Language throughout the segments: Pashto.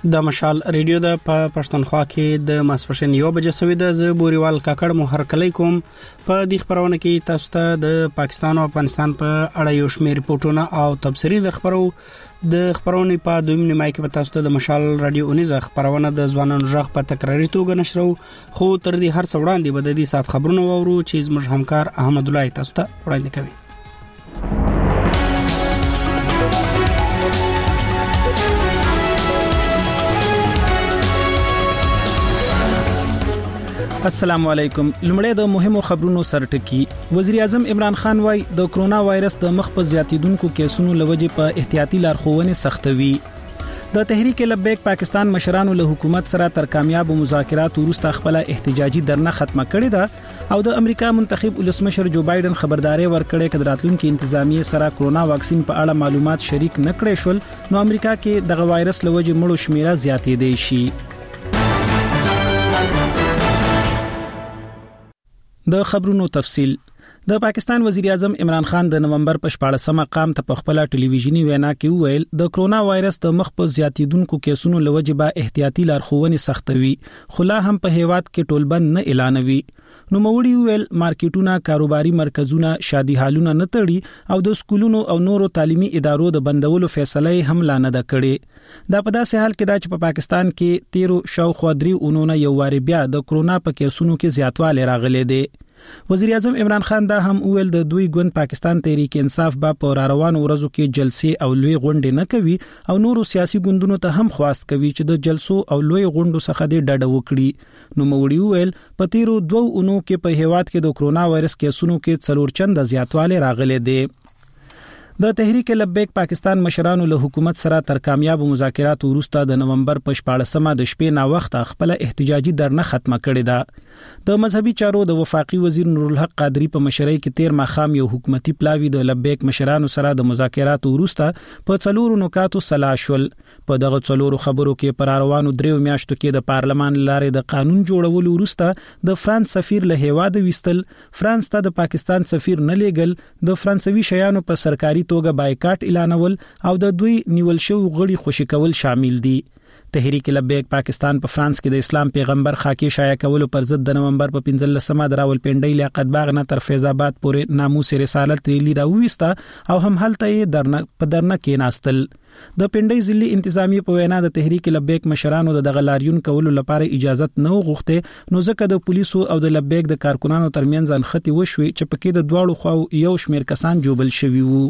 د مشال ریډیو د پښتونخوا کې د ماسپښین 1 بجې سوي د زبوريوال کاکړ مهر کلی کوم په دې خبرونه کې تاسو ته د پاکستان او افغانستان په اړه یو شمېر ریپورتونه او تبصري د خبرونه په دویم نیمه کې په تاسو ته د مشال رادیو اونیزه خبرونه د ځوانانو ژغ په تکراري توګه نشرو خو تر دې هر څه وړاندې به د دې سات خبرونه وورو چې زموږ همکار احمد الله تاسو ته وړاندې کوي. السلام علیکم. لمړی د مهمو خبرونو سرټکی. وزیر اعظم عمران خان وايي د کرونا وایرس د مخ په زیاتیدونکو کیسونو لوجې په احتیاطي لارښوونې سختوي. د تحریک لبیک پاکستان مشرانو له حکومت سره تر کامیاب مذاکرات وروسته خپل احتجاجي درنه ختمه کړې ده او د امریکا منتخب ولسمشر جو بایدن خبرداري ورکړې چې راتلونکي انتظامیه سره کرونا واکسین په اړه معلومات شریک نکړي شول نو امریکا کې د وایرس لوجې مړو شمیره زیاتې دی شي. د خبرونو تفصیل. د پاکستان وزیر اعظم عمران خان د نومبر په 14 مقام ته په خپل ټلویزیونی وینا کې وویل د کرونا وایرس د مخ په زیاتیدونکو کیسونو لوجبه احتیاطي لارښوونې سختوي خو لا هم په هیواد کې ټولبند نه اعلانوي. نو موړي ویل مارکیټونه کاروباري مرکزونه شادي حالونه نه تړي او د سکولونو او نورو تعلیمي ادارو د بندولو فیصله هم لا نه کړې. دا په داسې حال کې چې په پاکستان کې 13 شاوخوا 3 اونونه یو واری بیا د کرونا په کیسونو کې زیاتوالی راغلی دی. وزیر اعظم عمران خان دا هم ویل د دوی ګوند پاکستان تحریک انصاف با په روانو ورځو کې جلسې او لوی غونډې نه کوي او نورو سیاسي ګوندونو ته هم خواست کوي چې د جلسو او لوی غونډو څخه د ډډه وکړي. نو موړي ویل په 13 اونو کې په هیواد کې د کرونا وایرس کیسونو کې 4 چنده زیاتوالی راغلی دی. د تحریک لبیک پاکستان مشرانو له حکومت سره تر کامیاب مذاکرات وروسته د نومبر په 14مه د شپې نا وخت خپل احتجاجي درنه ختمه کړې ده. د مذهبي چارو د وفاقي وزیر نورالحق قادری په مشرۍ کې 13 مخام یو حکومتي پلاوی د لبیک مشرانو سره د مذاکرات وروسته په 4 نکاتو سلا شول. په دغه 4 خبرو کې پر روانو 3 میاشتو کې د پارلمان لارې د قانون جوړولو وروسته د فرانس سفیر له هیواد وستل، فرانس ته د پاکستان سفیر نه لیږل، د فرانسوي شیانو په سرکاري توګه بایکاټ اعلانول او د دوی نیول شو غړي خوشی کول شامل دي. تحریک لبیک پاکستان په فرانس کې د اسلام پیغمبر خاکی شایع کولو پر ضد د نومبر په 15مه د راولپنډۍ لیاقت باغ نه تر فیض آباد پورې ناموس رسالت ریلی راوويسته او هم هلته درنه کې ناستل. د پنډۍ ضلعي انتظامی په وینا د تحریک لبیک مشرانو د غلاریون کولو لپاره اجازه نه غوښته نو ځکه د پولیسو او د لبیک د کارکونانو ترمنځ انختی وشوي چې پکې د دواړو خواو یو شمیر کسان جوبل شوي وو.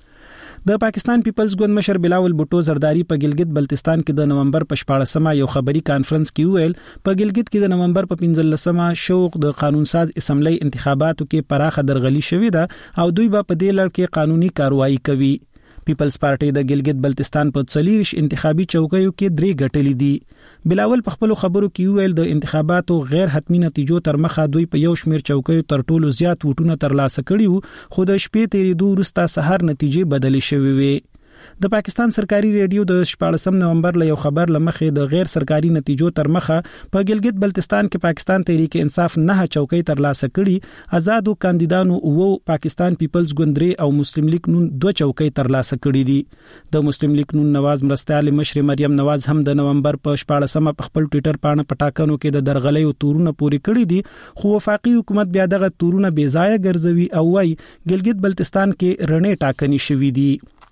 د پاکستان پیپلز ګوند مشر بلاول بوټو زرداری په ګلګت بلتستان کې د نومبر په 14مه یو خبري کانفرنس کې ویل په ګلګت کې د نومبر په 15مه شوق د قانون ساز اسمبلی انتخاباتو کې پراخه درغلي شوې ده او دوی به په دې لړ کې قانوني کاروایی کوي. پیپلز پارټي د ګلګت بلتستان په 40 انتخابي چوکیو کې 3 ګټلې دي. بلاول په خپل خبرو کې ویل د انتخاباتو غیر حتمی نتیجو تر مخه دوی په یو شمیر چوکیو تر ټولو زیات ووټونه ترلاسه کړي خو د شپې تیریدو وروسته سحر نتیجې بدلې شوې وي. د پاکستان سرکاري ریډیو د 14 نومبر له یو خبر لمخې د غیر سرکاري نتیجو تر مخه په ګلګت بلتستان کې پاکستان تحریک انصاف 9 چوکۍ ترلاسه کړي، آزادو کاندیدانو او پاکستان پیپلز ګوند او مسلم لیگ نون 2 چوکۍ ترلاسه کړي دي. د مسلم لیگ نون نواز مرستیال مشر مریم نواز هم د نومبر په 14مه په خپل ټوئیټر باندې پټاکنو کې د درغلۍ تورونه پوری کړي دي خو وفاقي حکومت بیا دغه تورونه بې ځای ګرځوي او وايي ګلګت بلتستان کې رڼې ټاکنې شوې دي.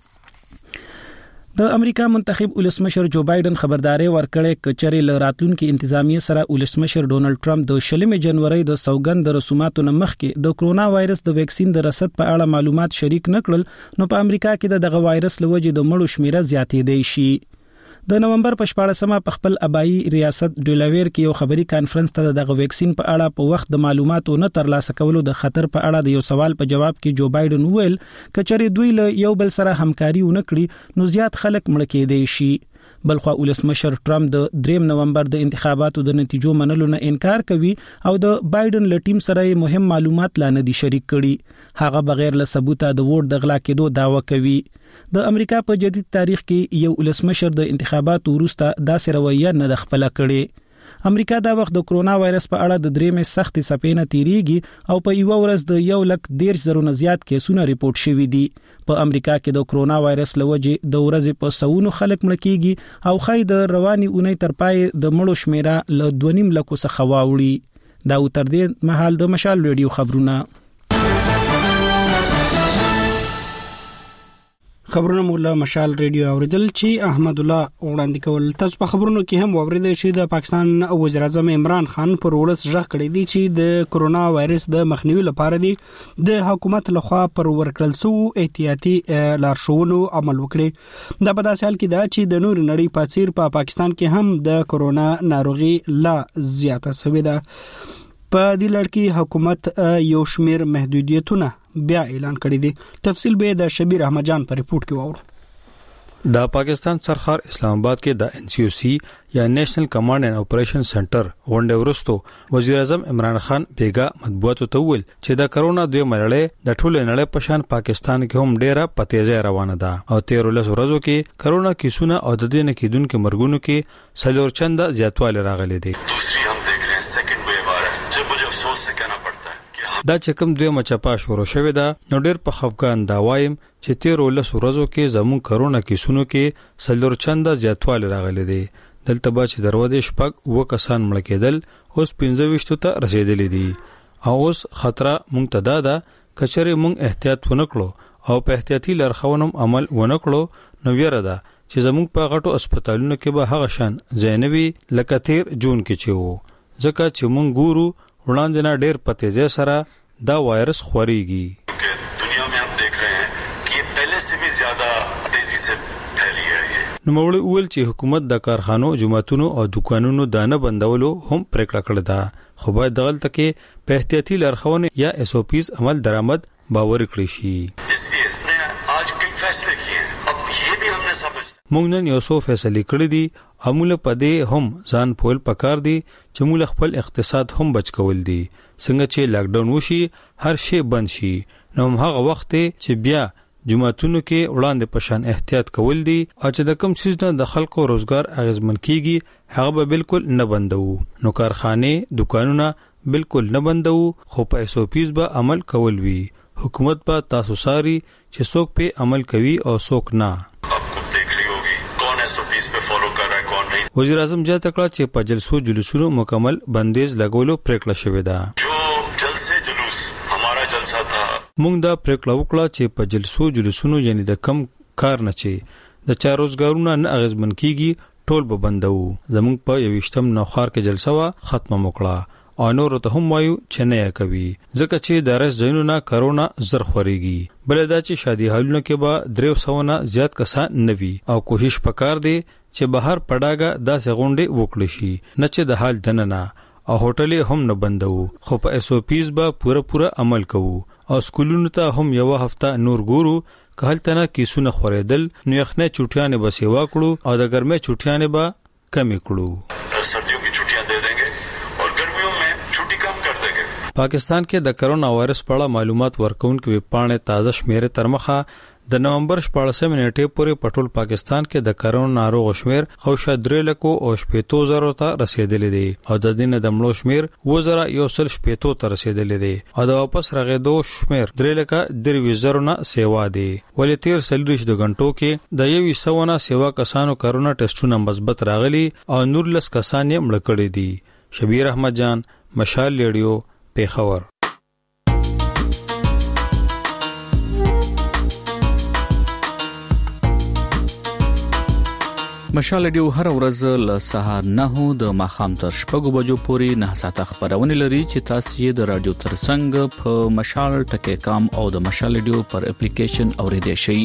د امریکا منتخب ولسمشر جو بایدن خبرداري ورکړې کچري ل راتلونکو انتظامیه سره ولسمشر ډونالد ټرمپ د 20 جنوري د سوګند رسوماتو نمخ کې د کرونا وایرس د ویکسین د رصد په اړه معلومات شریک نکړل نو په امریکا کې دغه وایرس لوجې د مړو شمیره زیاتې دی شي. د نومبر په 14مه په خپل ابایي ریاست ډیلاویر کې یو خبري کانفرنس ته دغه ویکسین په اړه په وخت د معلوماتو نه ترلاسه کولو د خطر په اړه د یو سوال په جواب کې جو بایدن ویل کچري دوی له یو بل سره همکاري ونکړي نو زیات خلک مړ کېدای شي. بلخوا ولسمشر ټرمپ د 3 نومبر د انتخاباتو د نتیجو منلو نه انکار کوي او د بایدن له ټیم سره مهم معلومات لا نه دي شریک کړي. هغه بغیر له ثبوته د ووټ د غلا کېدو دعوه کوي. د امریکا په جدید تاریخ کې یو ولسمشر د انتخاباتو وروسته داسې رویه نه خپل کړي. امریکا دا وخت د کرونا وایرس په اړه د 3 سختي سپینه تیریږي او په یو ورځ د 1,10,000 نه زیات کیسونه ریپورت شوي دي. په امریکا کې د کرونا وایرس لوجه د ورځې په سونو خلک مړ کیږي او خای د رواني اونۍ تر پای د مړو شمیره ل 2.5 لکو څخه واوړي. دا تر دې مهال د مشال ریډیو خبرونه مولا مشال ریډیو اوریدل چې احمد الله وړاندې کول. تاسو په خبرونو کې هم اوریدل چې د پاکستان وزیر اعظم عمران خان پر ولس ژغ کړی دی چې د کرونا وایرس د مخنیوي لپاره دی د حکومت لخوا پر ورکړل سو احتیاطي لارښوونو عمل وکړي. دا په داسې حال کې دا چې د نور نړۍ په څیر په پاکستان کې هم د کرونا ناروغي لا زیاته شوې ده. په دې لړ کې حکومت یو شمیر محدودیتونه بیا اعلان کړی دي. تفصیل به د شبیر احمد جان په ریپورت کې وورو. د پاکستان سرخار اسلام آباد کې د NCOC یا نېشنل کمانډ اینڈ اپریشن سنټر غونډه ورستو وزیر اعظم عمران خان بیګا مطبوعاتو ته ویل چې د کرونا دوی مړړې د ټوله نړۍ په شان پاکستان کې هم ډیره په تیزه روانه ده او 13 ورځو کې کرونا کیسونه او د دې نه کېدونکو مرګونو کې سلور چنده زیاتوالی راغلي دي. دوسری هم دیکھ رہے ہیں سیکنڈ ویو آ رہا ہے جو مجھے افسوس سے کہنا پڑتا ہے دا چې کوم دوی مچپا شروع شوه دا نو ډیر په خفقان دا وایم چې 13 ورځو کې زمون کرونا کیسونو کې سلور چنده زیاتوالی راغلي دي. دلته با چې دروازه شپږ و کسان مړ کېدل اوس 15 ته رسیدلې دي او اوس خطر مونږ ته دا کچره مونږ احتیاط ونکړو او په احتیاطي لارښوونم عمل ونکړو نو ویره ده چې زمونږ په غټو هسپتالونو کې به هغه شان زینوي لکه 13 جون کې چې وو ځکه چې مونږ ګورو وړاندې نه ډېر په تیزه سره دا وایرس خوريږي. دنیا میں ہم دیکھ رہے ہیں کہ یہ پہلے سے بھی زیادہ تیزی سے پھیلی ہے. نو موږ ویل چې حکومت د کارخانو جماعتونو او دکانونو دانه بندولو هم پریکړه کړې ده خو باید دغلته کې په احتیاطي لارښوونې یا SOPs عمل درآمد باور کړی شي. اس لیے نے آج کئی فیصلے کیے ہیں. اب یہ بھی ہم نے سمجھ موږ نن یو څو فیصلې کړې دي امول پدې هم ځان پول پکار دي چې موږ خپل اقتصاد هم بچ کول دي. څنګه چې لاک ډاون وشي هر شی بند شي نو هغه وخت چې بیا جمعتونو کې وړاندې پشان احتیاط کول دي او چې د کم چیز نه د خلکو روزګار اغیزمن کیږي هغه به بالکل نه بندو. نو کارخانه دکانونه بالکل نه بندو خو په SOPs به عمل کول وي. حکومت به تاسو ساري چې څوک په عمل کوي او څوک نه. وزیر اعظم جاته کړه چې په جلسو جلوسونو مکمل بندیز لګولو پریکړه شوې ده. جو جلسه جلوس همارا جلسہ تھا موږ دا پریکړه وکړه چې په جلسو جلوسونو یعنی د کم کار نه چې د چا روزګارونه نه اغیزمن کیږي ټول به بندو. زموږ په 21م نوخار کې جلسه وا ختمه وکړه او نور ته هم وایو چې نه کوي ځکه چې د رس ځینونه کرونا زر خوريږي. بل دا چې شادي حالونه کې به 300 نه زیات کسان نوي او کوشش پکار دی چې بهر پډاګه داسې غونډې وکړي شي نه چې د حال دننه او هوټلې هم نه بندو خو په SOPs به پورا عمل کوو او سکولونو ته هم یو هفته نور ګورو که هلته نه کیسونه خوریدل نو یخنه چټیانه به سیوا کړو او د ګرمه چټیانه به کمی کړو. سردیوں کی چھٹیاں دے دیں گے اور گرمیوں میں چھٹی کم کر دیں گے. پاکستان کې د کرونا وایرس په اړه معلومات ورکونکو ویبپاڼې تازه شمیره تر مخه د نومبر 14 نیټې پورې پټول پاکستان کې د کرونا ناروغ شمیر خو شاد 3 لک او 70,000 ته رسیدلې دي او د دین د مړو شمیر 2070 ته رسیدلې دي او د واپس راغېدو شمیر 3 لک 2,000 نه سیوا دي. ولې 13 د غنټو کې د 100 نه سیوا کسانو کرونا ټیسټونه مثبت راغلي او نور لس کسان یې مړ کړي دي. شبیر احمد جان مشال ریډیو پیښور. مشال ریډیو هر ورځ له سهار 9 د ماښام تر 6 بجو پورې 9 ساعته خبرونه لري چې تاسو یې د رادیو ترڅنګ په مشال ټکی کام او د مشال ریډیو پر اپلیکیشن اوریدئ شئ.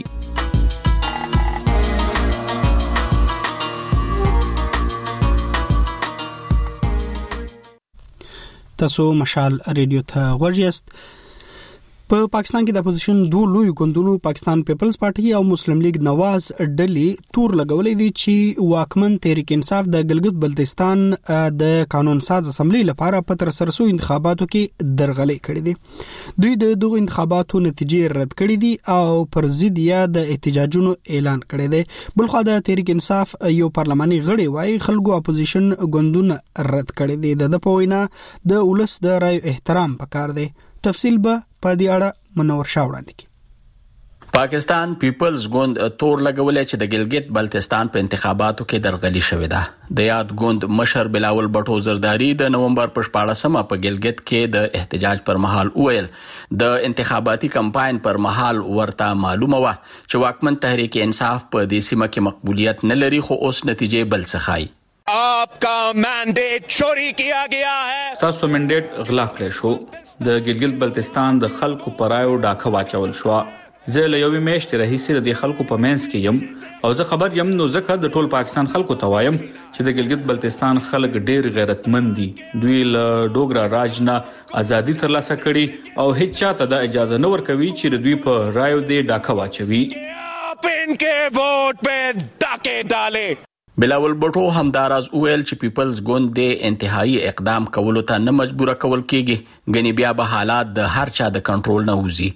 تاسو مشال ریډیو ته ورجست. په پاکستان کې د اپوزیشن دوه لوی ګوندونو پاکستان پیپلز پارټي او مسلم لیگ نواز ډلې تور لګولې دي چې واکمن تحریک انصاف د ګلګت بلتستان د قانون ساز اسمبلی لپاره په تر سره سو انتخاباتو کې درغلې کړې دي. دوی د دغه انتخاباتو نتیجې رد کړې دي او پر ضد یا د احتجاجونو اعلان کړی دی. بلخو د تحریک انصاف یو پارلماني غړي وايي خلکو اپوزیشن ګوندونه رد کړی دي. د پوینا د ولس د رائے احترام پکار دی. تفصیل به په دې اړه منور شاه وړاندې کړي. پاکستان پیپلز ګوند تور لګولې چې د ګلګت بلتستان په انتخاباتو کې درغلي شوې ده. د یاد ګوند مشر بلاول بټو زرداری د نومبر په 14مه په ګلګت کې د احتجاج پر مهال وویل د انتخاباتي کمپاین پر مهال ورته معلومه و چې واکمن تحریک انصاف په دې سیمه کې مقبولیت نه لري، خو اوس نتیجې بل څه ښایي. आपका मैंडेट चोरी किया गया है. تاسو منډیټ غلا کړی شو. د ګلګت بلتستان د خلکو پرایو ډاکه واچول شو. زه له یوې میاشتې راهیسې د خلکو په منځ کې یم او زه خبر یم نو ځکه د ټول پاکستان خلکو ته وایم چې د ګلګت بلتستان خلک ډیر غیرتمند دي. دوی له ډوګرا راج نه ازادي ترلاسه کړي او هیڅ چاته د اجازه نه ورکوي چې د دوی په رایو دې ډاکه واچوي. आप इनके वोट पे डाके डाले. بلاول بټو همداراز وویل چې پیپلز ګوند د انتهایی اقدام کولو ته نه مجبور کول کیږي، غنی بیا به حالات د هر چا د کنټرول نه وځي.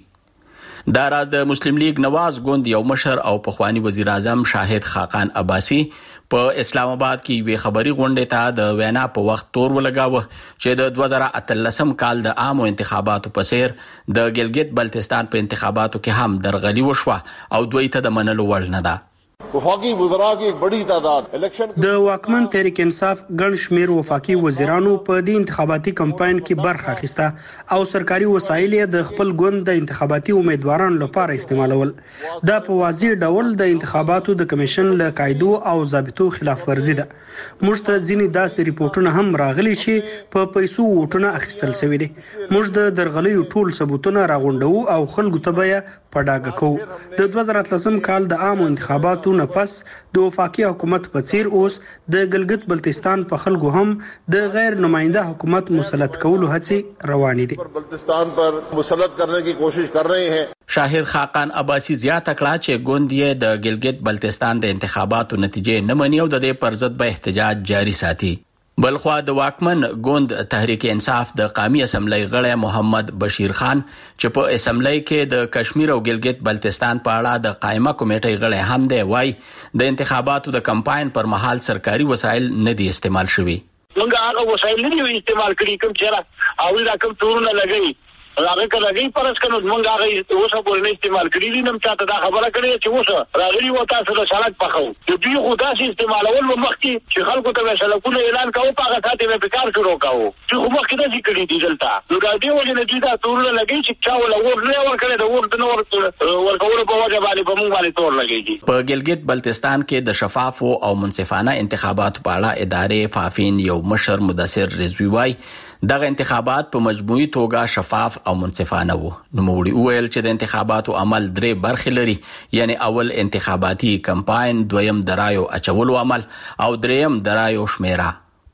دا راز د مسلم لیگ نواز ګوند یو مشر او پخوانی وزیر اعظم شاهد خاقان عباسی په اسلام آباد کې یو خبري غونډه ته د وینا په وخت تور ولګاوه چې د 2013 کال د عامو انتخاباتو په سیر د ګلګت بلتستان په انتخاباتو کې هم درغلي وشوه او دوی ته د منلو وړ نه ده. وفاقی وزرا کی ایک بڑی تعداد الیکشن د واکمن تحریک انصاف ګڼ شمیر وفاقي وزیرانو په دې انتخاباتي کمپاین کې برخه اخیسته او سرکاري وسایل د خپل ګوند د انتخاباتي امیدوارانو لپاره استعمالول. دا په واضح ډول د انتخاباتو د کمیشن له قاعدو او ضابطو خلاف ورزي ده. موږ ته ځینې داسې ریپورتونه هم راغلي چې په پیسو ووټونه اخیستل شوي دي. موږ د درغلیو ټول ثبوتونه راغونډو او خلکو ته به په ډاګه کوو. د 2013 کال د عامو انتخاباتو نه پس د وفاقي حکومت په څیر اوس د ګلګت بلتستان په خلکو هم د غیر نماینده حکومت مسلط کولو هڅې روانې دي. بلتستان پر مسلط کرنے کی کوشش کر رہے ہیں. شاهد خاقان عباسی زیاته کړه چې ګوند یې د ګلګت بلتستان د انتخاباتو نتیجې نه مني او د دې پر ضد به احتجاج جاری ساتي. بلخوا د واکمن ګوند تحریک انصاف د قومي اسمبلی غړی محمد بشیر خان چې په اسمبلی کې د کشمیر او ګلګت بلتستان په اړه د قائمه کمیټې غړی هم دی، وای د انتخاباتو د کمپاین پر مهال سرکاري وسایل نه دي استعمال شوي. موږ هغه وسایل نه دي استعمال کړي کوم چې او دا کوم تورونه لګي هغه کله غي پرس کنو موږ هغه اوسه پورې استعمال کړی دي. نم چاته دا خبره کړې چې اوسه راغلي و تاسو د سړک په خو چې دوی خو داسې استعمالول مخکې چې خلکو ته سړکونه اعلان کاوه په هغه ساتي به کار شروع کاوه چې خو مخکې داسې کړی دي دلته. نو دا دی وجه نه دي دا تورونه لګي چې چا ولا ور نه ور کړی دا ور نه ورکول په وجه باندې په موږ باندې تور لګي. په ګلګت بلتستان کې د شفافو او منصفانه انتخاباتو په اړه ادارې فافین یو مشر مدثر رضوی وای دغه انتخابات په مجموعي توګه شفاف او منصفانه وو. نو موږ ویل چې د انتخاباتو عمل درې برخې لري، یعنی اول انتخاباتي کمپاین، دویم درایو اچولو عمل او دریم درایو شمیره.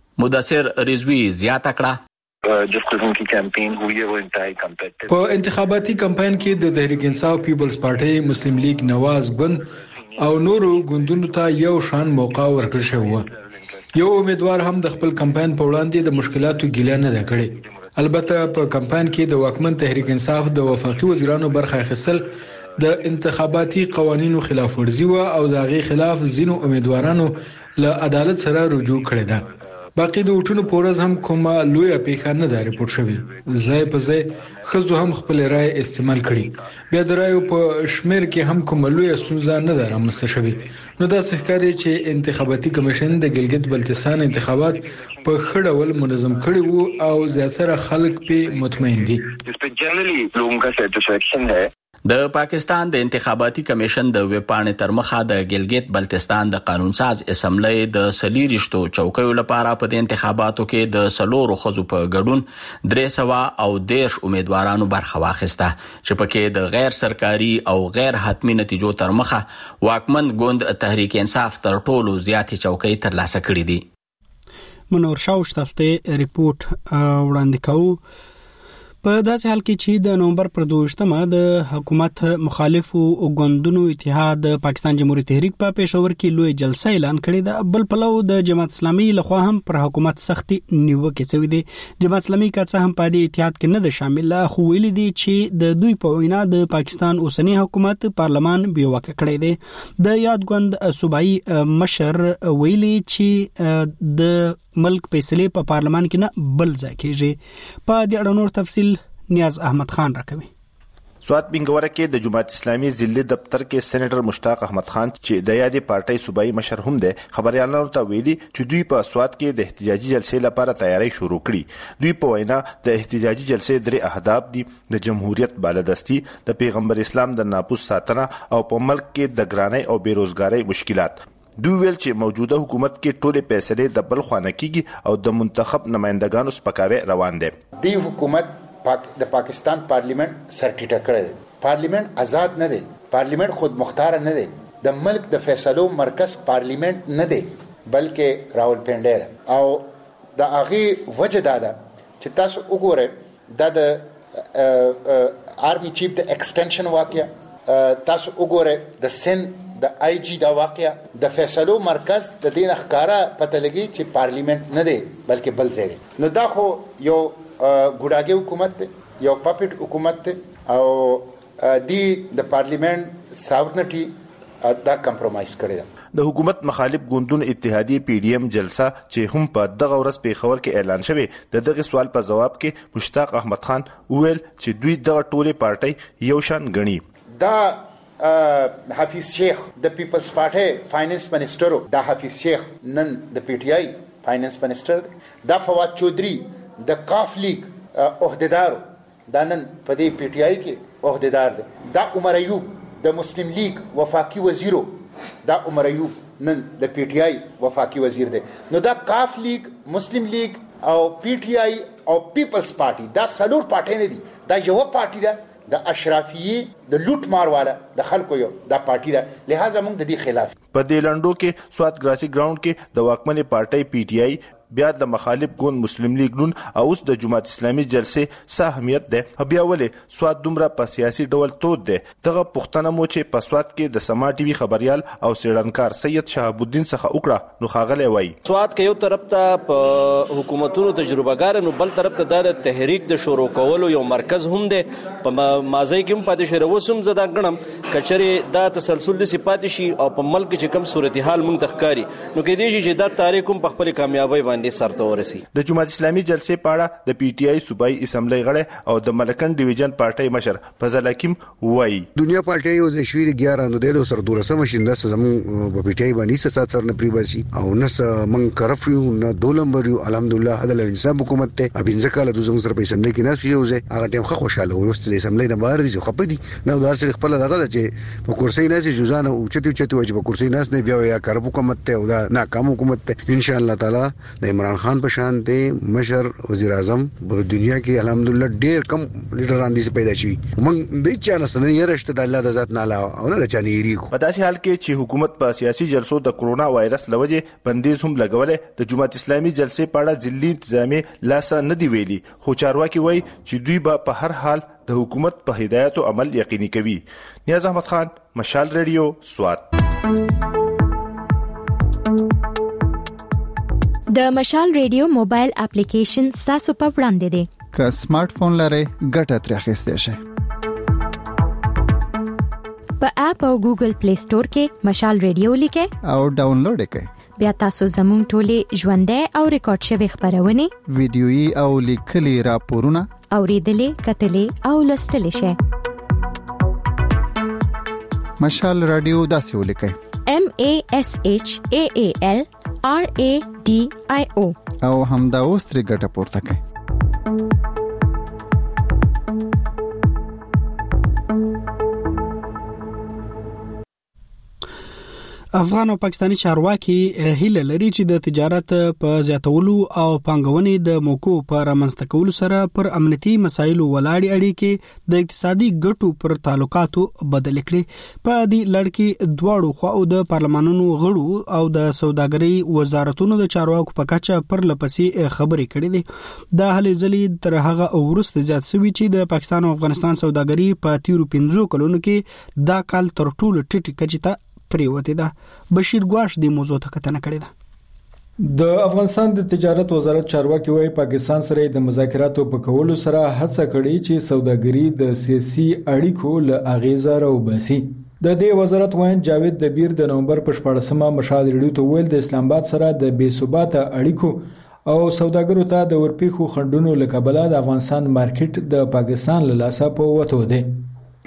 مدثر رضوی زیاته کړه جس قسم کی کیمپین ہوئی ہے وہ انتہائی کمپیٹیٹو. په انتخاباتي کمپاین کې د تحریک انصاف پیپلز پارټي، مسلم لیگ نواز ګوند او نورو ګوندونو ته یو شان موقع ورکړل شو. یو امیدوار هم د خپل کمپاین په وړاندې د مشکلاتو ګیله نه کړې. البته په کمپاین کې د واکمن تحریک انصاف د وفاقي وزیرانو برخه اخیستل د انتخاباتي قوانینو خلاف ورزي و او د غي خلاف ځینو امیدوارانو له عدالت سره رجوع کړی ده. باقي د وټونو پورز هم کومه لویه پیښه نه ده ریپورت شوی. ځای په ځای خزو هم خپل رائے استعمال کړي. بیا د رایو په شمیر کې هم کومه لویه ستونزه نه ده رامنځته شوی. نو دا ښکاري چې انتخاباتي کمیشن د ګلګت بلتستان انتخابات په ښه ډول منظم کړي وو او زیاتره خلک په مطمئن دي. اس په جنرالي لوګو کا سیټیسفیکشن ہے. د پاکستان د انتخاباتي کمیشن د ویبپاڼې تر مخه د ګلګت بلتستان د قانون ساز اسمبلی د سلیریشتو چوکیو لپاره په د انتخاباتو کې د سلورو خزو په ګډون 310 امیدوارانو برخه واخیسته چې پکې د غیر سرکاري او غیر حتمی نتیجو تر مخه واکمن ګوند تحریک انصاف تر ټولو زیاتې چوکۍ ترلاسه کړې دي. منور شاوش تاسو ته ریپورت وړاندې کوو. په داسې حال کې چې د نومبر پر 22مه د حکومت مخالفو ګوندونو اتحاد پاکستان جمهوریت تحریک په پېښور کې لوی جلسه اعلان کړې ده. بل پلو د جماعت اسلامي لخوا هم پر حکومت سختي نیوکې شوې دي. جماعت اسلامي کا څه هم په دې اتحاد کې نه ده شامل، خو ویل دي چې د دوی په وینا د پاکستان اوسنی حکومت پارلمان بیواکه کړی دی. د یاد ګوند صوبایي مشر ویلي چې د ملک فیصله په پارلمان کې نه بل ځای کېږي. په دې اړه نور تفصیل نیاز احمد خان راکوي. سوات بنګوره کې د جماعت اسلامي ضلع دفتر کې سېنیټر مشتاق احمد خان چې د یادې پارټۍ صوبایي مشر هم دی خبريالانو ته ویلي چې دوی په سوات کې د احتجاجي جلسې لپاره تیاری شروع کړي. دوی په وینا د احتجاجي جلسې 3 اهداف دي: د جمهوریت بالادستی، د پیغمبر اسلام د ناموس ساتنه او په ملک کې د ګرانۍ او بیروزګارۍ مشکلات. دوی ویل چې موجوده حکومت کې ټولې فیصلې د بل خوا نه کیږي او د منتخب نمائندګانو سپکاوی روان دی. دی حکومت د پاکستان پارلیمنت سرټیټه کړی دی. پارلیمنت آزاد نه دی، پارلیمنت خود مختار نه دی، د ملک د فیصلو مرکز پارلیمنت نه دی بلکې راولپنډی او د هغه وجه دا ده چې تاسو وګورئ د آرمی چیف د ایکسټنشن واقعیا، تاسو وګورئ د سن د آی جی دا واقعیا، د فیصلو مرکز د دین ښکارا پته لګي چې پارلیمنت نه دی بلکې بل ځای دی. نو دا خو یو ګوډاګي حکومت دی، یو پاپټ حکومت دی او دی د پارلیمنت ساورنټي دا کمپرمایز کړی دی. د حکومت مخالف ګوندونو اتحادیه پی ډی ایم جلسه چې هم په دغه ورځ په خبر کې اعلان شوه د دغه سوال په جواب کې مشتاق احمد خان وویل چې دوی دغه ټوله پارټي یو شان غني. دا حفیظ شیخ د پیپلز پارټي فاینانس منسٹر، دا حفیظ شیخ نن د پی ټی آی فاینانس منسٹر، دا فواد چودھری د کاف لیگ عہدیدار، دا نن په دې پی ټی آی کې عہدیدار دی. دا عمر ایوب د مسلم لیگ وفاقي وزیرو، دا عمر ایوب نن د پی ټی آی وفاقي وزیر دی. نو دا کاف لیگ، مسلم لیگ او پی ټی آی او پیپلز پارټي دا څلور پارټي نه دي، دا یو پارټي ده د اشرافیه د لوټ مار والا د خلکو یو دا پارټي ده. لہذا موږ د دې خلاف په دې لندو کې سوات ګراسي ګراوند کې د واکمنې پارټي پی ټی آی بیا د مخالف ګوند مسلم لیگ نون او اوس د جماعت اسلامي جلسې څه اهمیت ده؟ بیا ولې سوات دومره په سیاسي ډول تود ده؟ دغه پښتنه مو چې په سوات کې د سما ټي وي خبريال او سیړنکار سید شهاب الدین څخه وکړه نو خاغلی وای سوات کې یو طرف ته په حکومتونو تجربهګار نو بل طرف ته د تحریک د شروع کولو یو مرکز هم ده. په مازی کې هم پاتې شوی وسوم زدا غنم کچري دا تسلسل د صفات شي او په ملک چې کم صورتحال مونږ تخکاری نو کې دی چې دا تاریخ هم په خپل کامیابی باندې سرته ورسي. د جماعت اسلامي جلسې پاړه د پی ټی آی صوبایي اسمبلی غړی او د ملکن ډیویژن پارټي مشر فضل حکیم وایي دنیا پارټي او د شویر 11 نو د سر 12 مشینده زمون په پی ټی آی باندې سات سر نه پریباسي او نس من کرفیو نه دولمبر یو الحمدلله عدل انسان حکومت ته ابینځ کاله د زمون سر په اسمبلی کې نه شوزه هغه ټیم خوشاله وي واست د اسمبلی نه بهر دي خو په دي نو دار سره خپل دغه چې په کرسي نه سي جوزانه او چتي چې په کرسي نه نه بیا یا کرب حکومت ته او دا ناکام حکومت ته ان شاء الله تعالی د عمران خان په شان دی مشر وزیر اعظم په دنیا کې الحمدلله ډیر کم لیډران دي پیدا شي موږ د چا نه سره یې رشته د الله د ذات نه علاوه او نه چانه یې په داسې حال کې چې حکومت په سیاسي جلسو د کرونا وایرس لوجه بندیز هم لګولې د جماعت اسلامي جلسې پاړه ځلې انتظامی لاسه نه دی ویلي خو چارواکي وایي چې دوی په هر حال د حکومت په هدایت او عمل یقیني کوي. نیاز احمد خان، مشال ریډیو، سوات. د مشال ریډیو موبایل اپلیکیشن تاسو په وړاندې دی. که سمارټ فون لرئ ګټه ترې اخیستئ شئ. په اپ او ګوګل پلی سٹور کې مشال ریډیو لیکئ او ډاونلوډ کړئ. بیا تاسو زموږ ټولې ژوندۍ او ریکارډ شوی خبرونه ویډیويي او لیکلي راپورونه اوریدلې کتلې او لوستلې شئ. مشال رادیو داسې ولیکئ MASHAAL RADIO او همدا اوس ترې ګټه پورته کړئ. افغان او پاکستانی چارواکي هیله لري چې د تجارت په زیاتولو او پانګونې د موکو په رامنځته کولو سره پر امنیتي مسایلو ولاړې اړیکې د اقتصادي ګټو پر تعلقاتو بدل کړي. په دې لړ کې دواړو خواو د پارلمانونو غړو او د سوداګرۍ وزارتونو د چارواکو په کچه پر لپسې خبرې کړې دي. دا هلې ځلې تر هغه وروسته زیات شوي چې د پاکستان او افغانستان سوداګرۍ په تیرو 15 کلونو کې دا کال تر ټولو ټیټه کچه ته پریوته ده. بشیر ګواش د موضوع ته کتنه کړې ده. د افغانستان د تجارت وزارت چارواکي وايي پاکستان سره د مذاکراتو په کولو سره هڅه کړې چې سوداګري د سیاسي اړیکو له اغیزه راوباسي. د دې وزارت وایي جاوید دبیر د نومبر په 14مه مشال ریډیو ته ویل د اسلام آباد سره د بې ثباته اړیکو او سوداګرو ته د ورپیخو خندونو له کبله د افغانستان مارکیټ د پاکستان له لاسه په وته دی.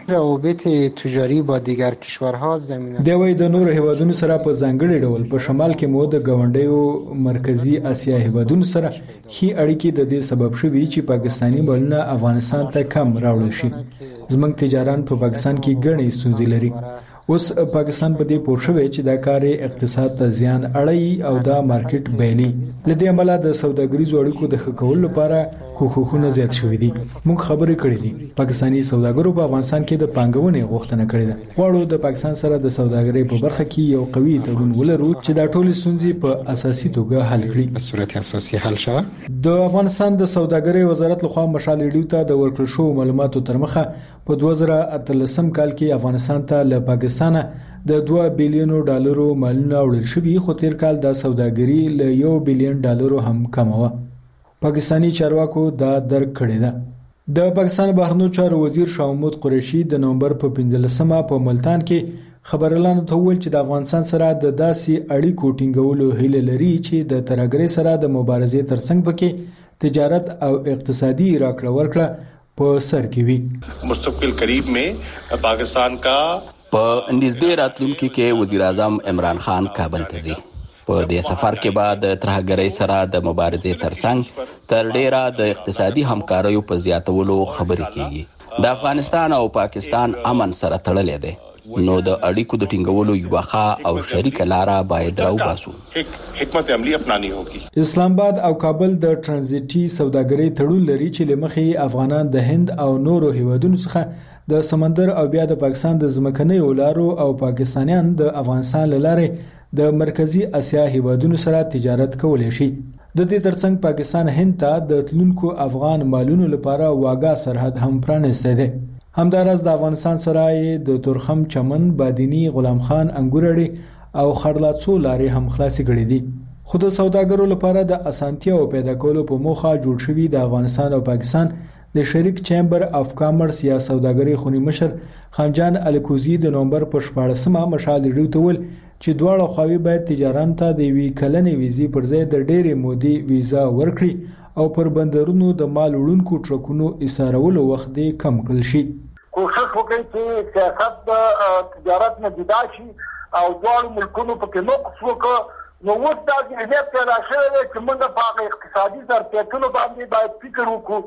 روابط تجاری با دیگر کشورها زمینه دی وای د نور هیوادونو سره په ځانګړي ډول په شمال کې مو د غونډیو مرکزی اسیا هیوادونو سره هي اړیکې د دې سبب شوي چې پاکستانی مالونه افغانستان ته کم راوړل شي. زموږ تجاران په پاکستان کې ګڼې ستونزې لري. اوس پاکستان په دې پوه شوی چې دا کار اقتصاد ته زیان اړوي او دا مارکیټ بیلي. لدې عمله د سوداګریزو اړیکو د ښه کولو لپاره کوښښونه زیات شوي دي. موږ خبرې کړې دي. پاکستانی سوداګرو په افغانستان کې د پانګونې غوښتنه کړې ده. غواړو د پاکستان سره د سوداګرۍ په برخه کې یو قوي تړون ولرو چې دا ټولې ستونزې په اساسي توګه حل کړي. په صورت اساسي حل شوه. د افغانستان د سوداګرۍ وزارت لخوا مشال ریډیو ته د ورکړل شوو معلوماتو تر مخه په 2013 کال کې افغانستان ته له پاکستان د 2 بلین ډالرو مالونه وړل شوي، خو تیر کال د سوداګري له 1 بلین ډالرو هم کم و. پاکستانی چارواکو دا درک کړی ده. د پاکستان بهرنیو چارو وزیر شاه محمود قریشي د نومبر په 15مه په ملتان کې خبرلانو ته وویل چې د افغانستان سره د داسې اړیکو ټینګولو هیله لري چې د ترهګرۍ سره د مبارزې ترڅنګ پکې تجارت او اقتصادي راکړه ورکړه په سر کې وي. مستقبل قریب में पाकिस्तान का په نږدې راتلونکي کې وزیر اعظم عمران خان کابل ته ځي. په دې سفر کې بعد ترهګرۍ سره د مبارزې ترڅنګ تر ډیره د اقتصادي همکاریو په زیاتولو خبرې کیږي. د افغانستان او پاکستان امن سره تړلې ده، نو د اړیکو د ټینګولو یو ښه او شریکه لاره باید راوباسو. حکمت عملی اپنانی ہوگی. اسلام آباد او کابل د ترانزیټي سوداګرۍ تړون لري چې لمخې افغانان د هند او نورو هیوادونو څخه د سمندر او بیا د پاکستان د ځمکنیو لارو او پاکستانیان د افغانستان لاره د مرکزی اسیا هیوادونو سره تجارت کولای شي. د دې ترڅنګ پاکستان هند ته د تلونکو افغان مالونو لپاره واګه سرحد هم پرانیسته ده. همدارس د افغانستان سره د تورخم چمن، بادینی، غلام خان، انګورړي او خړلاڅو لارې هم خلاصې کړې دي. خو د سوداګرو لپاره د اسانتیاو پیدا کولو په موخه جوړ شوی د افغانستان او پاکستان د شریک چیمبر اف کامرس یا سوداګرۍ خونی مشر خانجان الکوزی د نومبر په 14مه مشال ریډیو ته ویل چې دواړه خواوې باید تجاران ته د وی کلنې ویزې پر ځای د ډېرې مودې ویزا ورکړي او پر بندرونو د مال وړونکو ټرکونو ایسارولو وخت دې کم کړل شي. کوشش وکړي چې سیاست د تجارت نه جدا شي او دواړو ملکونو په کې نقص وکړي. نو اوس دا ذهنیت پیدا شوی دی چې موږ په اقتصادي ظرفیتونو باندې باید فکر وکړو.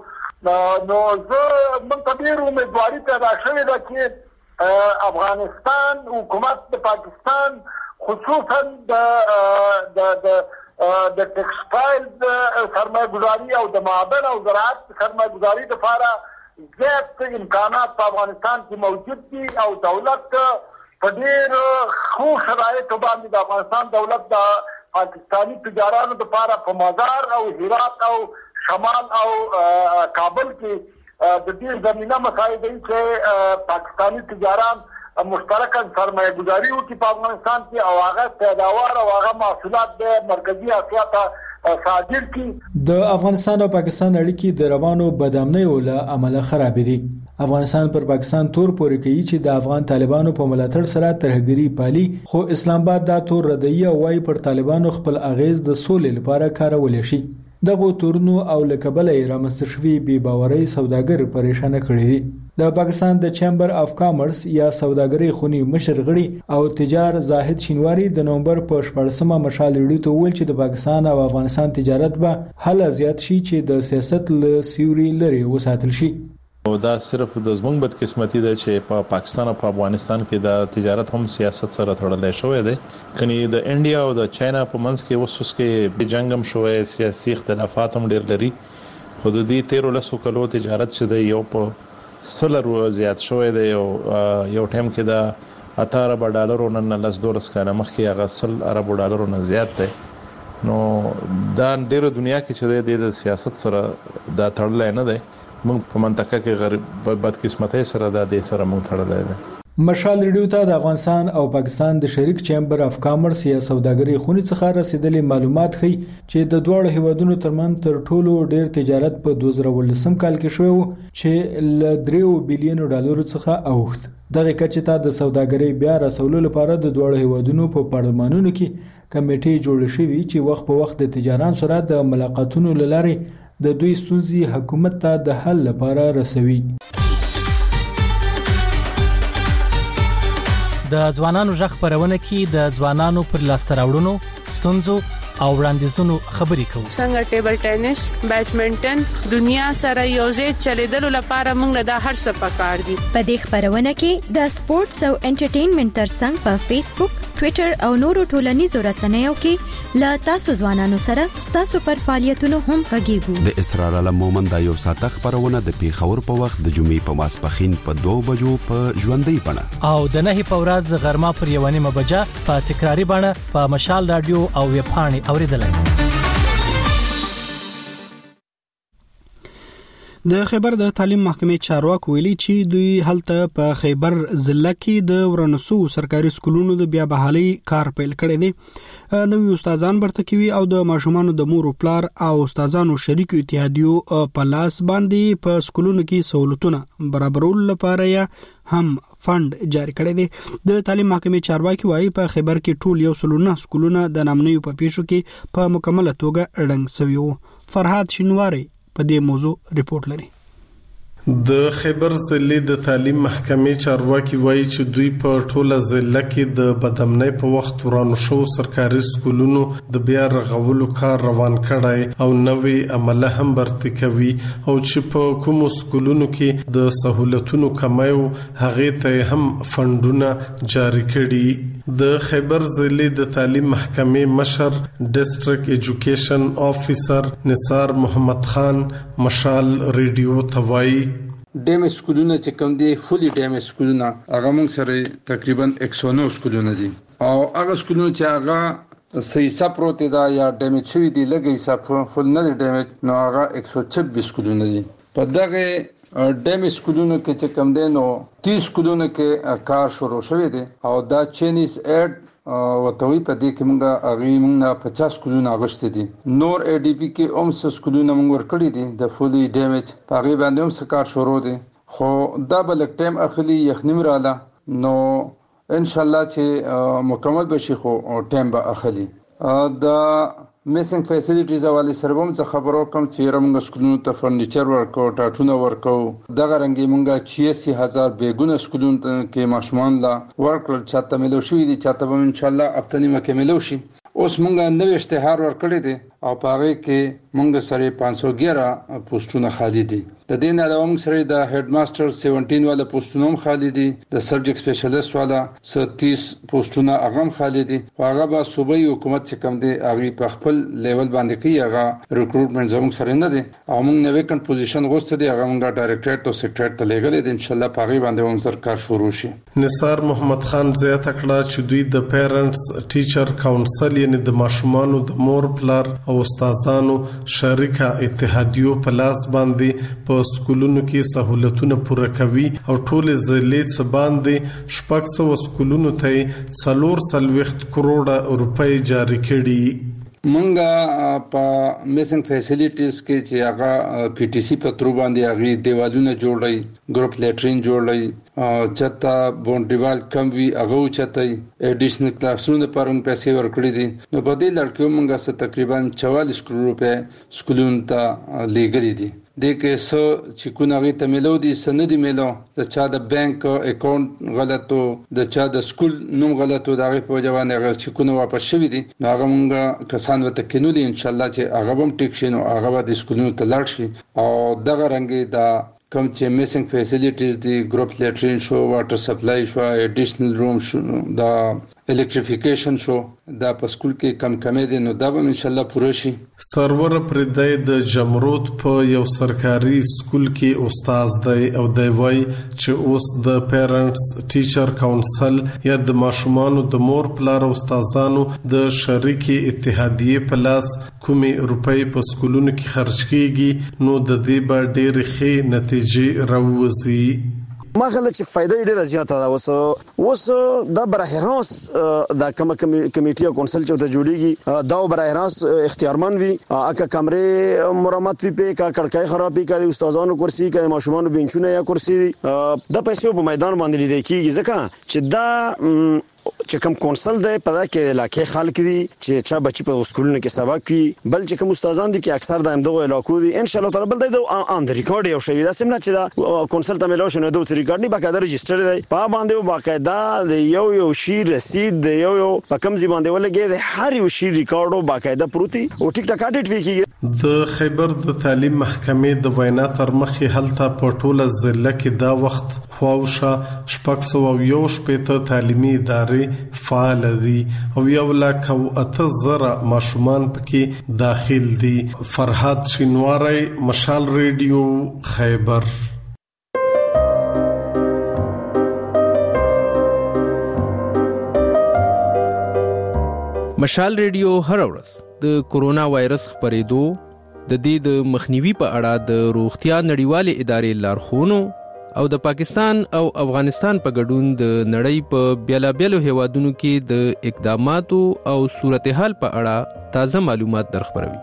نو موږ ته ډېر امیدواري پیدا شوې ده چې افغانستان حکومت د پاکستان خصوصا د ټیکسټایل سرمایه گذاري او د معدن او زراعت سرمایه گذاري لپاره زیات امکانات په افغانستان کې موجود دي او دولت په ډېر ښو شرایطو باندې د افغانستان دولت د پاکستانی تجارانو لپاره په مزار او هرات او شمال او کابل کې د دې زمينه مساعد دي چې پاکستانی تجاران مشترکاً سرمایه گذاری وکړي په افغانستان کې او هغه پیداوار او هغه محصولات د مرکزی اسیا ته صادر کړي. د افغانستان او پاکستان اړیکې د روانو بدامنیو له امله خراب دي. افغانستان پر پاکستان تور پورې کوي چې د افغان طالبانو په ملاتړ سره ترهګری پالي، خو اسلام آباد دا تور ردی او وايي پر طالبانو خپل اغیز د سولې لپاره کارول شي. دغه تورنو او لکبلې رامنځته شوي بې باورۍ سوداګر پریشان کړي دي. د پاکستان د چیمبر اف کامرس یا سوداګرۍ خونی مشر غړي او تجار زاهد شینواری د نومبر په 14مه مشال ریډیو ته ویل چې د پاکستان او افغانستان تجارت به حل زیات شي چې د سیاست له سیوري لري وساتل شي. دا صرف د زمونږ بدقسمتي ده چې په پاکستان او په افغانستان کې د تجارت هم سیاست سره تړلې شوې ده. کني د انډیا او د چاینا په منځ کې وسوس کې به جنگ هم شوې، سیاسي اختلافات هم ډېر لري. خو د دې 13 کلو تجارت چې د یو په سلر زیات شوې ده او یو ټیم کې د 18 ډالرو نن 10 کاله مخکې هغه 100 ارب ډالرو نه زیات ده. نو دا ډېر دنیا کې چې د سیاست سره دا تړلې نه ده. موږ په منطقه کې غریب بدقسمتۍ سره د سره موږ تړلې ده. مشال ریډیو ته د افغانستان او پاکستان د شریک چیمبر اف کامرس یا سوداګرۍ خونی څخه رسیدلې معلومات ښيي چې د دوه هیوادونو ترمنځ تر ټولو ډیر تجارت په 2019 کال کې شوی چې ل 3 بلین ډالر څخه اوښت. دغه کچې ته د سوداګرۍ بیا رسولو لپاره د دوه هیوادونو په پارلمانونو کې کمیټې جوړ شوې چې وخت په وخت د تجاران سره د ملاقاتونو لاره د دوی ستونزې حکومت ته د حل لپاره رسوي. د ځوانانو ژغ خبرونه کې د ځوانانو پر لاسته راوړنو ستونزو او وړاندیزونو خبرې کوو. څنګه ټیبل ټینس، بیډمنټن دنیا سره یوځای چلیدلو لپاره موږ له هر څه پکار دي. په دې خبرونه کې د سپورتس او انټرټینمنټ ترڅنګ په فیسبوک، ټوئیټر او نورو ټولنیزو رسنیو کې لا تاسو ځوانانو سره تاسو پر فعالیتونو هم غږیږو. د اسرار علم مومند د یو ساعت خبرونه د پیښور په وخت د جمعې په ماسپخین په 2 بجو په ژوندۍ بڼه او د 9 په ورځ غرمه پر 1 بجه په تکراری بڼه په مشال رادیو او ویب پاڼې اوریدلای شئ. د خیبر د تعلیم محکمې چارواکي ویلي چې دوی هلته په خیبر ضلع کې د ورنسو سرکاري سکولونو د بیا بحالي کار پیل کړی دی. نوې استادان برته کوي او د ماشومانو د مور او پلار او استادانو شریکو اتحادیو په لاس باندې په سکولونو کې سہولتونه برابرول لپاره هم فند جاری کړی دی. د تعلیم محکمې چارواکي وايي په خیبر کې ټول 109 سکولونه د نامنیو په پیښو کې په مکمله توګه اړنګ شوي وو. فرهاد شینواری په دې موضوع ریپورت لري. د خیبر ضلع د تعلیم محکمې چارواکي وایي چې دوی په ټوله ضلع کې د بدامنۍ په وخت ورانو شو سرکاري سکولونو د بیا رغولو کار روان کړی او نوې عمله هم برتي کوي او چې په کومو سکولونو کې د سہولتونو کمی او هغې ته هم فندونه جاری کړي. د خیبر ضلع د تعلیم محکمې مشر ډیسټریکټ ایجوکیشن افیسر نثار محمد خان مشال ریډیو توای ډیمیج سکولونه چې کوم دي فولي ډیمیج سکولونه هغه موږ سره تقریبا 109 سکولونه دي او هغه سکولونه چې هغه صحیح سپروت دي یا ډیمیج شوی دي لګي حساب فول نه ډیمیج نو هغه 126 سکولونه دي. په دغه ډیمیج سکولونو کې چې کوم دي نو 30 سکولونو کې کار شروع شوی دی او دا چینیز اډ وتوی په دې کې موږ هغه موږ 50 سکولونه اغشته دي. نور ای ډی پی کې هم څه سکولونه موږ ورکړي دي د فولي ډیمیج په هغه باندې هم څه کار شروع دي خو دا بل ټایم اخلي یخنیم رااله نو ان شاء الله چې مکمل بشي خو ټایم به اخلي. دا میسنګ فیسیلیټیز حواله سره هم څه خبرو کوم چې موږ سکولونو ته فرنیچر ورکو ټاټونه ورکو دغه رنګي موږ 86000 بیگونه سکولونو کې ماشومان لا ورکل چاته ملو شي دي چاته به ان شاء الله اپتنی مکه ملو شي. اوس موږ نوې اشتهار ورکړی دي او پاره کې موږ سره 511 پوسټونه خالی دي. د دې نه علاوه موږ سره د هډ ماستر 17 والا پوسټونه هم خالی دي. د سبجیکټ سپیشلیست والا 30 پوسټونه هغه هم خالی دي. هغه به صوبایي حکومت چې کوم دي هغه په خپل لیول باندې کوي هغه ریکروټمنټ زموږ سره نه دي او موږ نوې کن پوزیشن غوښته دي هغه موږ ډایریکټریټ او سیکریټریټ ته لګل دي ان شاء الله پاره باندې هم سر کار شروع شي. نثار محمد خان زیاته کړه چې دوی د پیرنټس ټیچر کاونسل یعنی د ماشومانو د مور پلار او استادانو شریکه اتحادیو په لاس باندې په سکولونو کې سہولتونه پوره کوي او ټول ضلع څخه باندې 600 سکولونو ته 440 کروڑ روپۍ جاری کړي. منګه په میسنګ فیسیلیټیز کې چې هغه پی ټی سی په تر باندې هغه دیوالونه جوړي ګروپ لیټرین جوړي چتا بونډیوال کم وی هغه چتای اډیشنل کلاسونه پرون پیسې ورکړي دي نو په دې لړ کې موږ تقریبا 44 کروڑ روپے سکولونو ته لګري دي. د کې څو چې کونغه ته ملو دي سند ملو د چا د بانک اکاونټ غلطو د چا د سکول نوم غلطو دا په جوانه غل چې کونه واپس شوی دي هغه مونږه کسان وته کینولې ان شاء الله چې هغه هم ټیک شي نو هغه د سکولونو ته لاړ شي او دغه رنګي دا کوم چې میسنګ فیسیلیټیز دي ګروپ لیټرین شو واټر سپلای شو اډیشنل روم شو دا الکتریفیکیشن شو دا په سکول کې کم کمې دي نو دا به ان شاء الله پوره شي. سرور پردای د جمرود په یو سرکاري سکول کې استاد دی او دی وای چې اوس د پیرنټس ټیچر کاونسل یا د ماشومانو د مور پلار او استادانو د شریکي اتحادیه په لاس کومې روپۍ په سکولونو کې خرج کیږي نو د دې به ډېر ښه نتیجې راوځي. ما خل چې فائدې ډیره زیاته ده اوس د برهراس د کمیټي او کونسل چې ته جوړیږي دا برهراس اختیارمن وي اګه کمرې مرمت وي په کا کړکای خرابې کوي استادانو کرسي کوي ماشومان بنچونه یا کرسي د پیسې په میدان باندې لیدل کیږي ځکه چې دا چې کوم کونسل دی په دا کې علاقې خلک دي چې چا بچي په سکولونو کې سبق کوي بل چې کوم استادان دي چې اکثر د همدغه علاقو دي ان شاء الله تعالی بل دی ان ریکارډ یو شی دا سمنه چې دا کونسل ته ملو شنو د ریکارډ نه باقاعده رجستر دی په باندې باقاعده د یو شی رسید د یو په کوم ځای باندې ولګي د هر یو شی ریکارډ باقاعده پروتي او ټیک ټاک اډیټ وکړي د خیبر د تعلیم محکمې د وینا تر مخې هلته په ټوله ضلع کې دا وخت خواوشه 601 تعلیمي ادارې فعال دي او 1,08,000 ماشومان پکې داخل دي. فرحات شینواری، مشال ریډیو، خیبر. مشال ریډیو هر ورځ د کورونا وایرس خپرېدو د دې د مخنیوي په اړه د روغتیا نړیوالې ادارې لارښوونو او د پاکستان او افغانستان په ګډون د نړۍ په بیلابیلو هیوادونو کې د اقداماتو او صورتحال په اړه تازه معلومات درخبروي.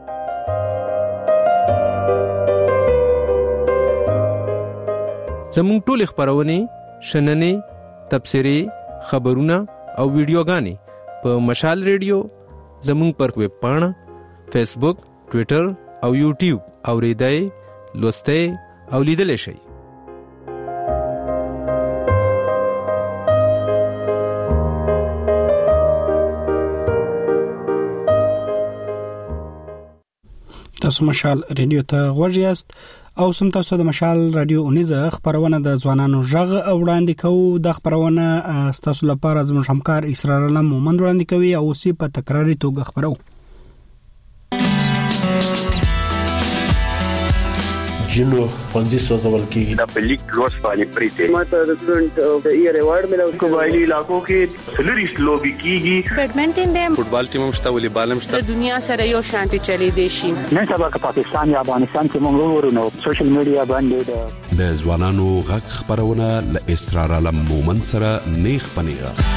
زموږ ټول خبرونه، شننې، تبصرې، خبرونه او ویډیوګانې په مشال ریډیو، زموږ پر ویب پاڼه، فیسبوک، ټویټر او یوټیوب اوریدای، لوستای او لیدل شي. تاسو مشال ریډیو ته غوږ یاست او سم تاسو د مشال رادیو اونیزه خبرونه د ځوانانو ژغ وړاندې کوو. د خبرونه تاسو لپاره زموږ همکار اسرار علم مومند وړاندې کوي او سی په تکراری توګه خبرو. جلو خوندې سوځول کېږي د پلیک لوس باندې پریته ماته د سټوډنټ د ایئر ایوارډ ملو قبایلی علاقو کې سلریس لوبي کېږي. بیډمنټن دی، فوټبال ټیم هم شته، والیبال هم شته. د دنیا سره یو شانتي چلی دی شي. نن سبا که پاکستان یا افغانستان کې موږ ورونو سوشل میډیا باندې د ځوانانو غږ خبرونه ل اسرار علم مومند سره نیخ پنیغه.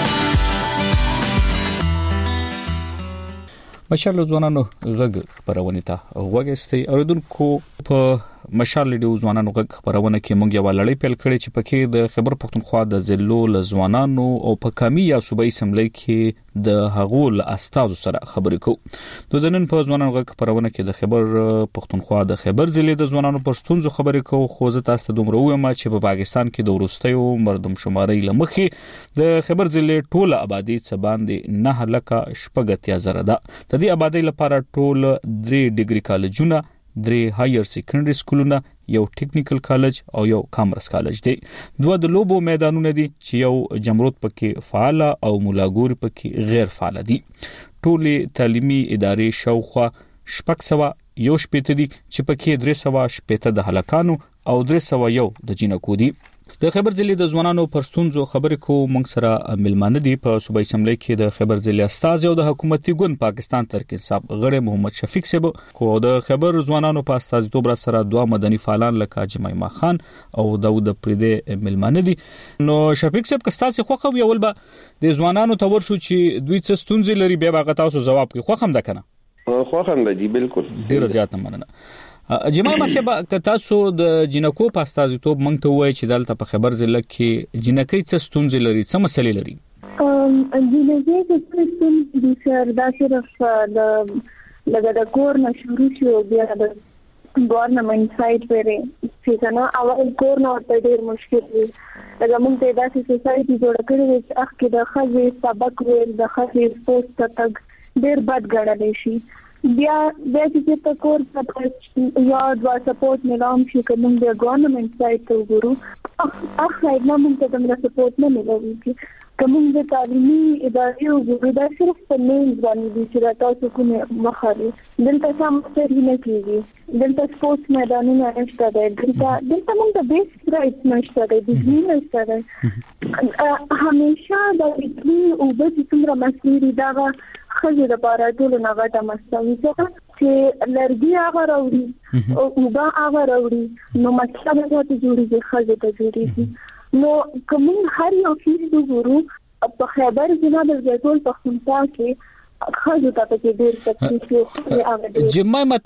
مشال ځوانانو غږ خبرونه ته وګورئ. اوریدونکو په مشال ریډیو ځوانانو غږ خبرونه کې موږ یو لړۍ پیل کړې چې پکې د خیبر پختونخوا د ضلعو له ځوانانو او په کمی یا صوبایي اسمبلی کې د هغو له استادو سره خبرې کوو. د نن په ځوانانو غږ خبرونه کې د خیبر پختونخوا د خیبر ضلع د ځوانانو پر ستونزو خبرې کوو. خو زه تاسو ته دومره وایم چې په پاکستان کې د ورستیو مردم شماري لمخې د خیبر ضلع ټوله آبادی څخه باندې 9,80,000 ده. د دې آبادی لپاره ټول 3 ډیګري کالجونه، 3 هایر سیکنډري سکولونه، یو ټیکنیکل کالج او یو کامرس کالج دی. 2 د لوبو میدانونه دي چې یو جمرود پکې فعال او مولاګور پکې غیر فعال دي. ټولې تعلیمي ادارې شاوخوا 601 دي چې پکې 380 د هلکانو او 301 د جنکو دي. د خیبر ضلع د ځوانانو پر ستونزو خبرې کوو. موږ سره ملمانه دي په صوبایي اسمبلی کې د خیبر ضلع استاد او د حکومتي ګوند پاکستان تحریک انصاف غړي محمد شفیق صاحب، خو د خیبر ځوانانو په استازیتوب سره 2 مدني فعالان لکه جمایما خان او داوود پریده ملمانه دي. نو شفیق صاحب کستاسي خوخه ویول به د ځوانانو تور شو چې دوی څه ستونزې لري، بیا هغه تاسو جواب کوي. خوخه هم ده کنه؟ خوخه هم ده، بالکل. ډیر زیات مننه. جمایما صاحب که تاسو د جنکو په استازیتوب مونږ ته وایي چې دلته په خیبر ضلع کې جنکۍ څه ستونزې لري، څه مسلې لري؟ جنکۍ څه ستونزې سره دا صرف د کور نه شروع شو، بیا د ګورنمنت سایډ پرې چې کنه اول کور نه ورته ډیر مشکل دی. دا موږ ته داسې سوسایټي جوړ کړې وي چې اخ کې د خځې سبق ویل، د خځې سپورت ته تګ ډیر بد ګڼل شي. بیا چې په کور په یا د سپورت نظام شي کوم د ګورنمنت سایډ ته وګورو، اخ سایډ نه موږ ته د سپورت نه ملوي. کوم د تعلیمي ادارې وګورو دا صرف په نیم باندې دي چې تاسو کومه مخالي دلته سم څه نه کیږي. دلته سپورت میدانونه نشته دي، دلته موږ د بیس رائټس نشته دي، بجلی نشته دي. همیشه د بجلی او د څومره مسئله دا خځې لپاره ټول نه غټه مسله چې لرګي هغه راوړي او دا هغه راوړي، نو مسله به ته جوړیږي، خځې ته جوړیږي. نو کوم هر یو چیز وګورو په خیبر ضلع د ټول پښتونخوا کې خځو ته کې ډېر تکلیف دی. جمعه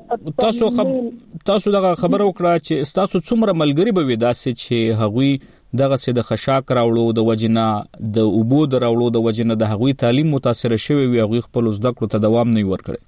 تاسو دا خبر وکړه چې تاسو څومره ملګری به وي داسې چې هغوی دغه سي د خشاک راوړو د وجنه د اوبو د راوړو د وجنه د هغوی تعلیم متاثر شوی وي هغوی خپل زده کړو ته دوام نه ورکړي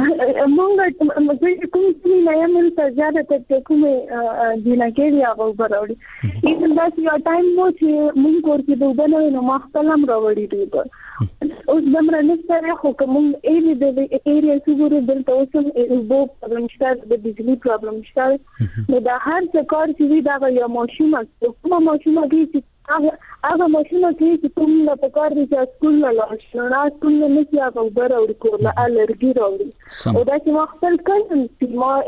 مونږ کوم څه نه یم تر زیاده تر کومه جنګي هغه وبراوړي ایون دا یو ټایم مو چې مونږ ورته د وبنه نو ما خپل هم راوړي دي اوس دمر نه سره خو کوم ایریا د ایریا سګوري دلته اوسم وبو پرابلم شته د بجلی پرابلم شته نو دا هر څه کار چې دا یو ماشومه کې هغه ماشومه چې کوم لا پکار دي چې سکول نه لاړ شي نو سکول نه نشي هغه وبراوړي کوله الرجی راوړي او دا چې وختل کړم چې ما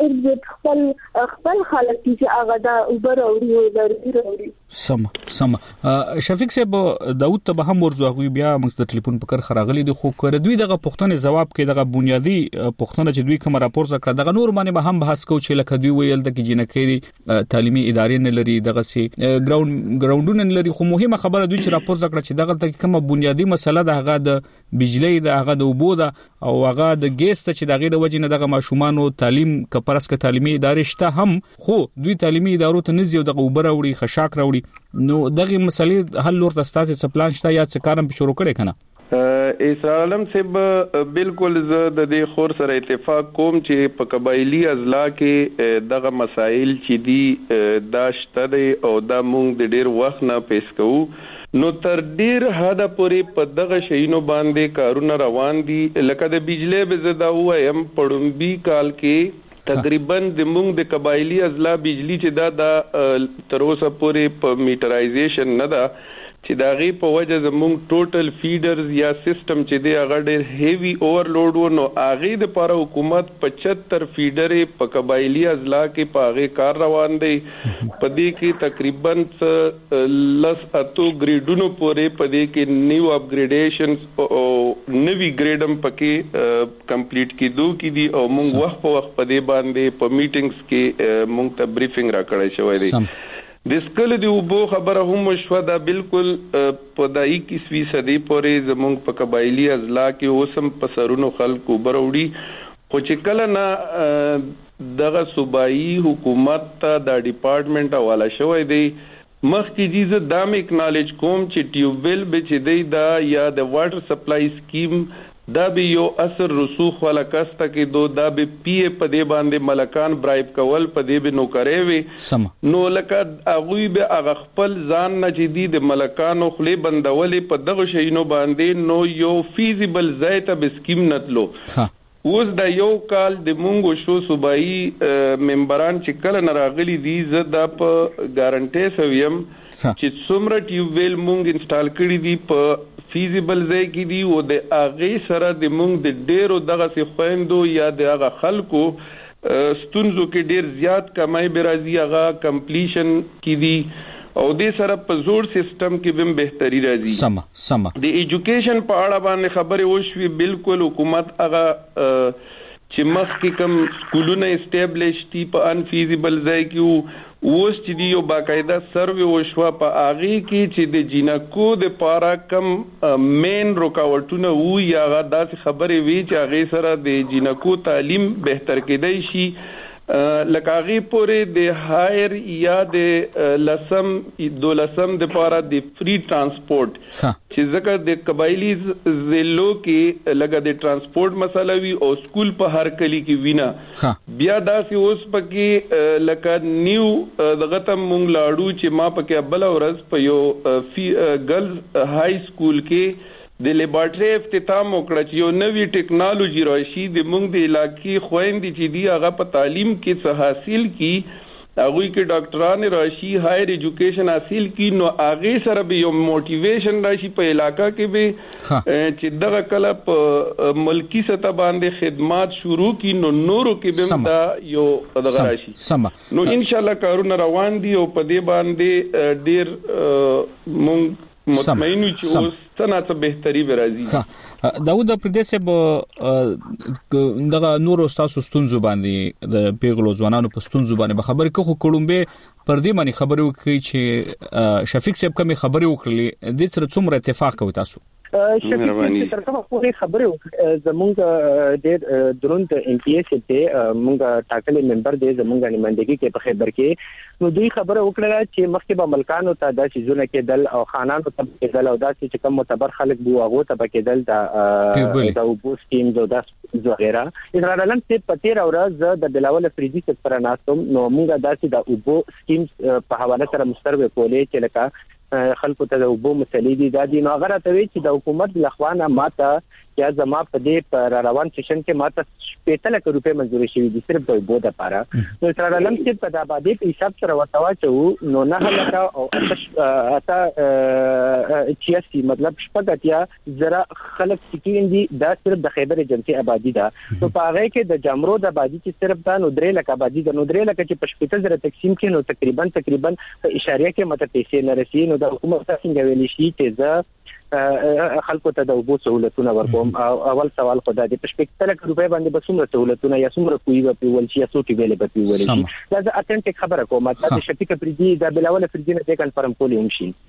خپل خلک چې هغه دا وبراوړي او الرجی راوړي سم شفیق صاحب داوود ته به هم ورځو بیا موږ د ټلیفون په کار خراغلي دي خو کړ دوی دغه پښتنې جواب کې دغه بنیادی پښتنه چې دوی کوم راپور کړ دغه نور باندې به هم بحث کوو چې لکه دوی ویل د کې جنکې تعلیمي ادارې نه لري دغه سي ګراوندونه نه لري خو مهمه خبره دوی چې راپور کړ چې دغه ته کومه بنیادی مسله ده هغه د بجلی ده هغه د اوبو ده او هغه د ګیس ته چې دغه د وجنه دغه ماشومان تعلیم کپرس ک تعلیمي ادارې شته هم خو دوی تعلیمي ادارو ته نزي او دغه اوبر وړي خشاک راوړي نو دغه مسلې حل لور د ستاسو سپلان شته یا څه کارم شروع کړي کنه اسرائیل عالم صاحب بالکل ز د دې خور سره اتفاق کوم چې په قبایلی اضلاع کې دغه مسائل چې دي داشته دي او دا مونږ د ډیر وخت نه پیش کوو نو تر ډیر حد پورې په دغه شینو باندې کارونه روان دي لکه د بجلی بزدا وایم پړمبي کال کې تقریبا د مونږ د قبایلی اضلاع بجلی چې دا تر اوسه پورې په میټرایزیشن نه ده چې دا غي په وجه زموږ ټوټل فیډرز یا سیستم چې دی هغه ډېر هیوی اوورلوډ و نو هغه د لپاره حکومت 75 فیډرې په قبایلی اضلاع کې په هغه کار روان دی په دې کې تقریبا لس اتو ګریډونو پورې په دې کې نیو اپګریډیشنز او نوی ګریډم پکې کمپلیټ کیدو کی دي او موږ وخت په وخت په دې باندې په میټینګز کې موږ ته بریفینګ راکړی شوی دی د سکل دی وبو خبره هم شو دا بالکل په دای 21 صدی پورې زمونږ په قبایلی اضلاع کې اوسم په سرونو خلکو بروړي خو چې کله نه دغه صوبایي حکومت ته د ډپارټمنټ حواله شوی دی مخکې جیزه دام اکنالج کوم چې ټیوبویل به چې دی دا یا د واټر سپلای سکیم دا به یو اثر رسوخ والا کسته کې دو دا به پی په دې باندې ملکان برایب کول په دې به نو کوي وي نو لکه اغوی به هغه خپل ځان نه جدي د ملکانو خلې بندولې په دغه شینو باندې نو یو فیزیبل ځای ته به سکیم نتلو اوس دا یو کال د مونږ شو صوبایي ممبران چې کله نراغلي دي زه دا په ګارانټي سویم چې څومره ټیوبویل مونږ انسټال کړی دي په فیزیبل ځای کې دی او د اغه سره د مونږ د ډیرو دغه څه خويندو یا د هغه خلکو ستونزو کې ډیر زیات کمای به راځي هغه کمپلیشن کې دی او د سره په زور سیستم کې به بهتري راځي سم د ایجوکیشن په اړه باندې خبره وشوي بالکل حکومت هغه چې مخکې کوم سکولونه اسټابلیش دي په ان فیزیبل ځای کې اوس چې دی یو باقاعده سروې وشوه په هغه کې چې د جینکو د پاره کم مین رکاوټونه وو یا هغه داسې خبرې وی چې هغه سره د جینکو تعلیم بهتر کېدای شي لکه هغه پورې د هایر یا د لسم د پاره د فری ترانسپورت چې ځکه د قبایلی ضلعو کې لګا د ترانسپورت مسله وی او سکول په هر کلی کې وینا بیا داسې اوس پکې لکه نیو دغه تم مونږ لاړو چې ما پکې بل ورځ په یو ګرلز های سکول کې د لیبارټری افتتاح وکړه چې یو نوی ټیکنالوژي راشي د مونږ د علاقې خويندې چې دی هغه په تعلیم کې څه حاصل کی هغه کې ډاکټران راشي هایر ایجوکیشن حاصل کی نو هغه سره به یو موټیویشن راشي په علاقې کې به چې دغه کله په ملکی سطح باندې خدمات شروع کی نو نورو کې به دا یو دغه راشي نو ان شاء الله کارونه روان دي او په دې باندې ډیر مونږ مطمئن یو چې اوس څنګه بهتري راځي داوود پردیسه به دغه نور استاسو ستونزو باندې د پیغلو ځوانانو په ستونزو باندې خبرې کوو کولمبه پر دې باندې خبرې وکړي چې شفیق صاحب کوم خبرې وکړلې د سره څومره اتفاق کوي تاسو شفیق تر کومه پورې خبره زمونږ د دروند ام پی ایس ته مونږ ټاکلې ممبر دی زمونږ نمائندګي کې په خیبر کې نو دوی خبره وکړه چې مخکې به ملکانو ته د چیزونه کې دل او خانانو ته کې دل او داسې چې کوم معتبر خلک بو هغه ته کې دل د اوبو سکیم د وغیرہ اسرائیلن چې پتیر اورز د بلاول فریدي څخه پر ناسوم نو مونږ داسې د اوبو سکیم په حواله سره مسترو کولې چې لکه خلکو ته د اوبو مسلې دي د دې نو هغه راته چې د حکومت لخوانه ماته یا زما په دې پر روان سیشن کې ماته 15 لک روپے منزوري شوې دي صرف د اوبو لپاره نو اسرائیلن چې په د آبادی په حساب سره وتاوا چې نو نه لکه او اته 86 مطلب شپږتیا زره خلک سکین دي دا صرف د خیبر ایجنسی آبادی ده نو په هغه کې د جامرو د آبادی چې صرف دا نو 3 لک آبادی ده نو 3 لک چې په 15 زره تقسیم کې نو تقریبا په اشاریه کې مته پیسې نه رسي نو د حکومت څنګه ویل شي چې زه خلکو ته د اوبو سہولتونه ورکوم اول سوال خدای دې په 15 لک روپے باندې به څومره سہولتونه یا څومره کوي په ول شي یا څوټي ویلې به ویل شي دا زه اتنټیک خبره کوم چې شفیق پریدي د بلاول فریدي نه کنفرم کولی هم شي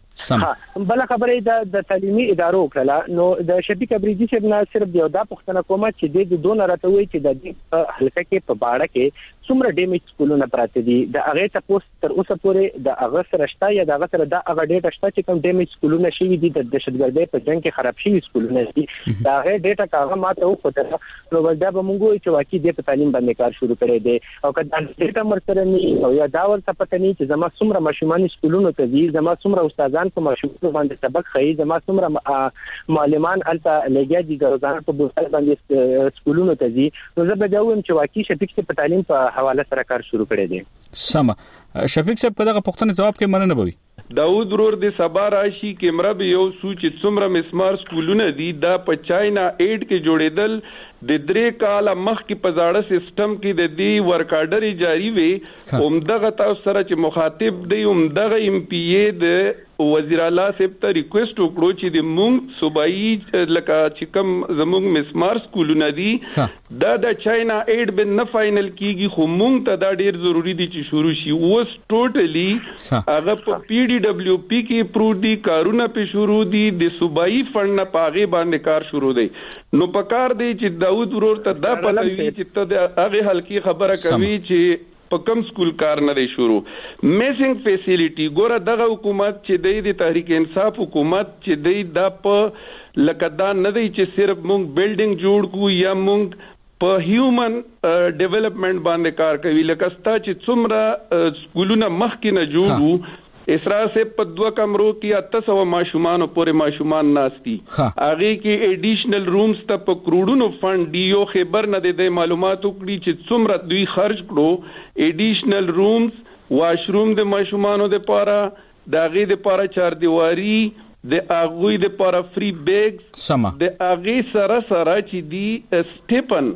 بل خبره د تعلیمي ادارو کړه نو د شفیق پریدي چې نه صرف یو دا پښتنه کومه چې د دوه راتوي چې د حلقه کې په باړه کې څومره ډیمیج سکولونه پراته دي د هغه تاسو تر اوسه پورې د هغه سره شته یا د هغه سره د هغه ډیټا شته چې کوم ډیمیج سکولونه شي دي د دهشتګردۍ په جنگ کې خراب شي سکولونه دي دا هغه ډیټا کاغه ماته وخته نو ولدا به موږ چې واقعي د تعلیم باندې کار شروع کړی دی او کله ډیټا مرسته نه او یا دا ورته پته نه چې زما څومره ماشومان سکولونو ته دي زما څومره استادان په ماشومان باندې سبق خي زما څومره معلمان الته لګیا دي د روزانه په بوتل باندې سکولونو ته دي نو زه به دا وایم چې واقعي شفیق په تعلیم په حواله سره کار شروع کړی دی سم شفیق صاحب په دغه پوښتنه جواب کې مننه بوي داود ورور د سبا راشي کیمرا به یو سوچ څومره مسمار سکولونه دي دا په چاینا 8 کې جوړېدل د 3 کال مخکې په زاړه سیستم کې د دې ورکارډر جاری وي اومدغه تاسو سره چې مخاطب دی اومدغه ام پی ای د وزیر اعلی صاحب ته ریکوست وکړو چې د مونږ صوبایي لکه چې کوم زموږ مسمار سکولونه دي دا د چاینا 8 به نه فائنل کیږي خو مونږ ته دا ډیر ضروری دي چې شروع شي اوس ټوټلی هغه په پی ډی دبليو پی کې پرو دي کارونه په شروع دي د صوبایي فند نه پاغي باندې کار شروع دی نو پکار دی چې داود ورور ته دا پته وي چې ته هغه حلقي خبره کوي چې په کم سکول کار نه دی شروع میسنګ فیسیلیټي ګوره دغه حکومت چې د تحریک انصاف حکومت چې د په لکدا نه دی چې صرف مونږ بلډینګ جوړ کو یا مونږ په هیومن ډیولپمنٹ باندې کار کوي لکه ستا چې څومره سکولونه مخکې نه جوړو اسرا سے په 2 کمرو کې 800 ماشومان پورې ماشومان ناشتي هغه کې ایډیشنل رومز ته په کروڑونو فند دیو خبر نه د معلوماتو کړي چې څومره دوی خرج کړو ایډیشنل رومز واشروم د ماشومانو د پاره داغه د پاره چار دیواری د اغوی د پاره فری بیگز د اغه سره چې دی سټیپن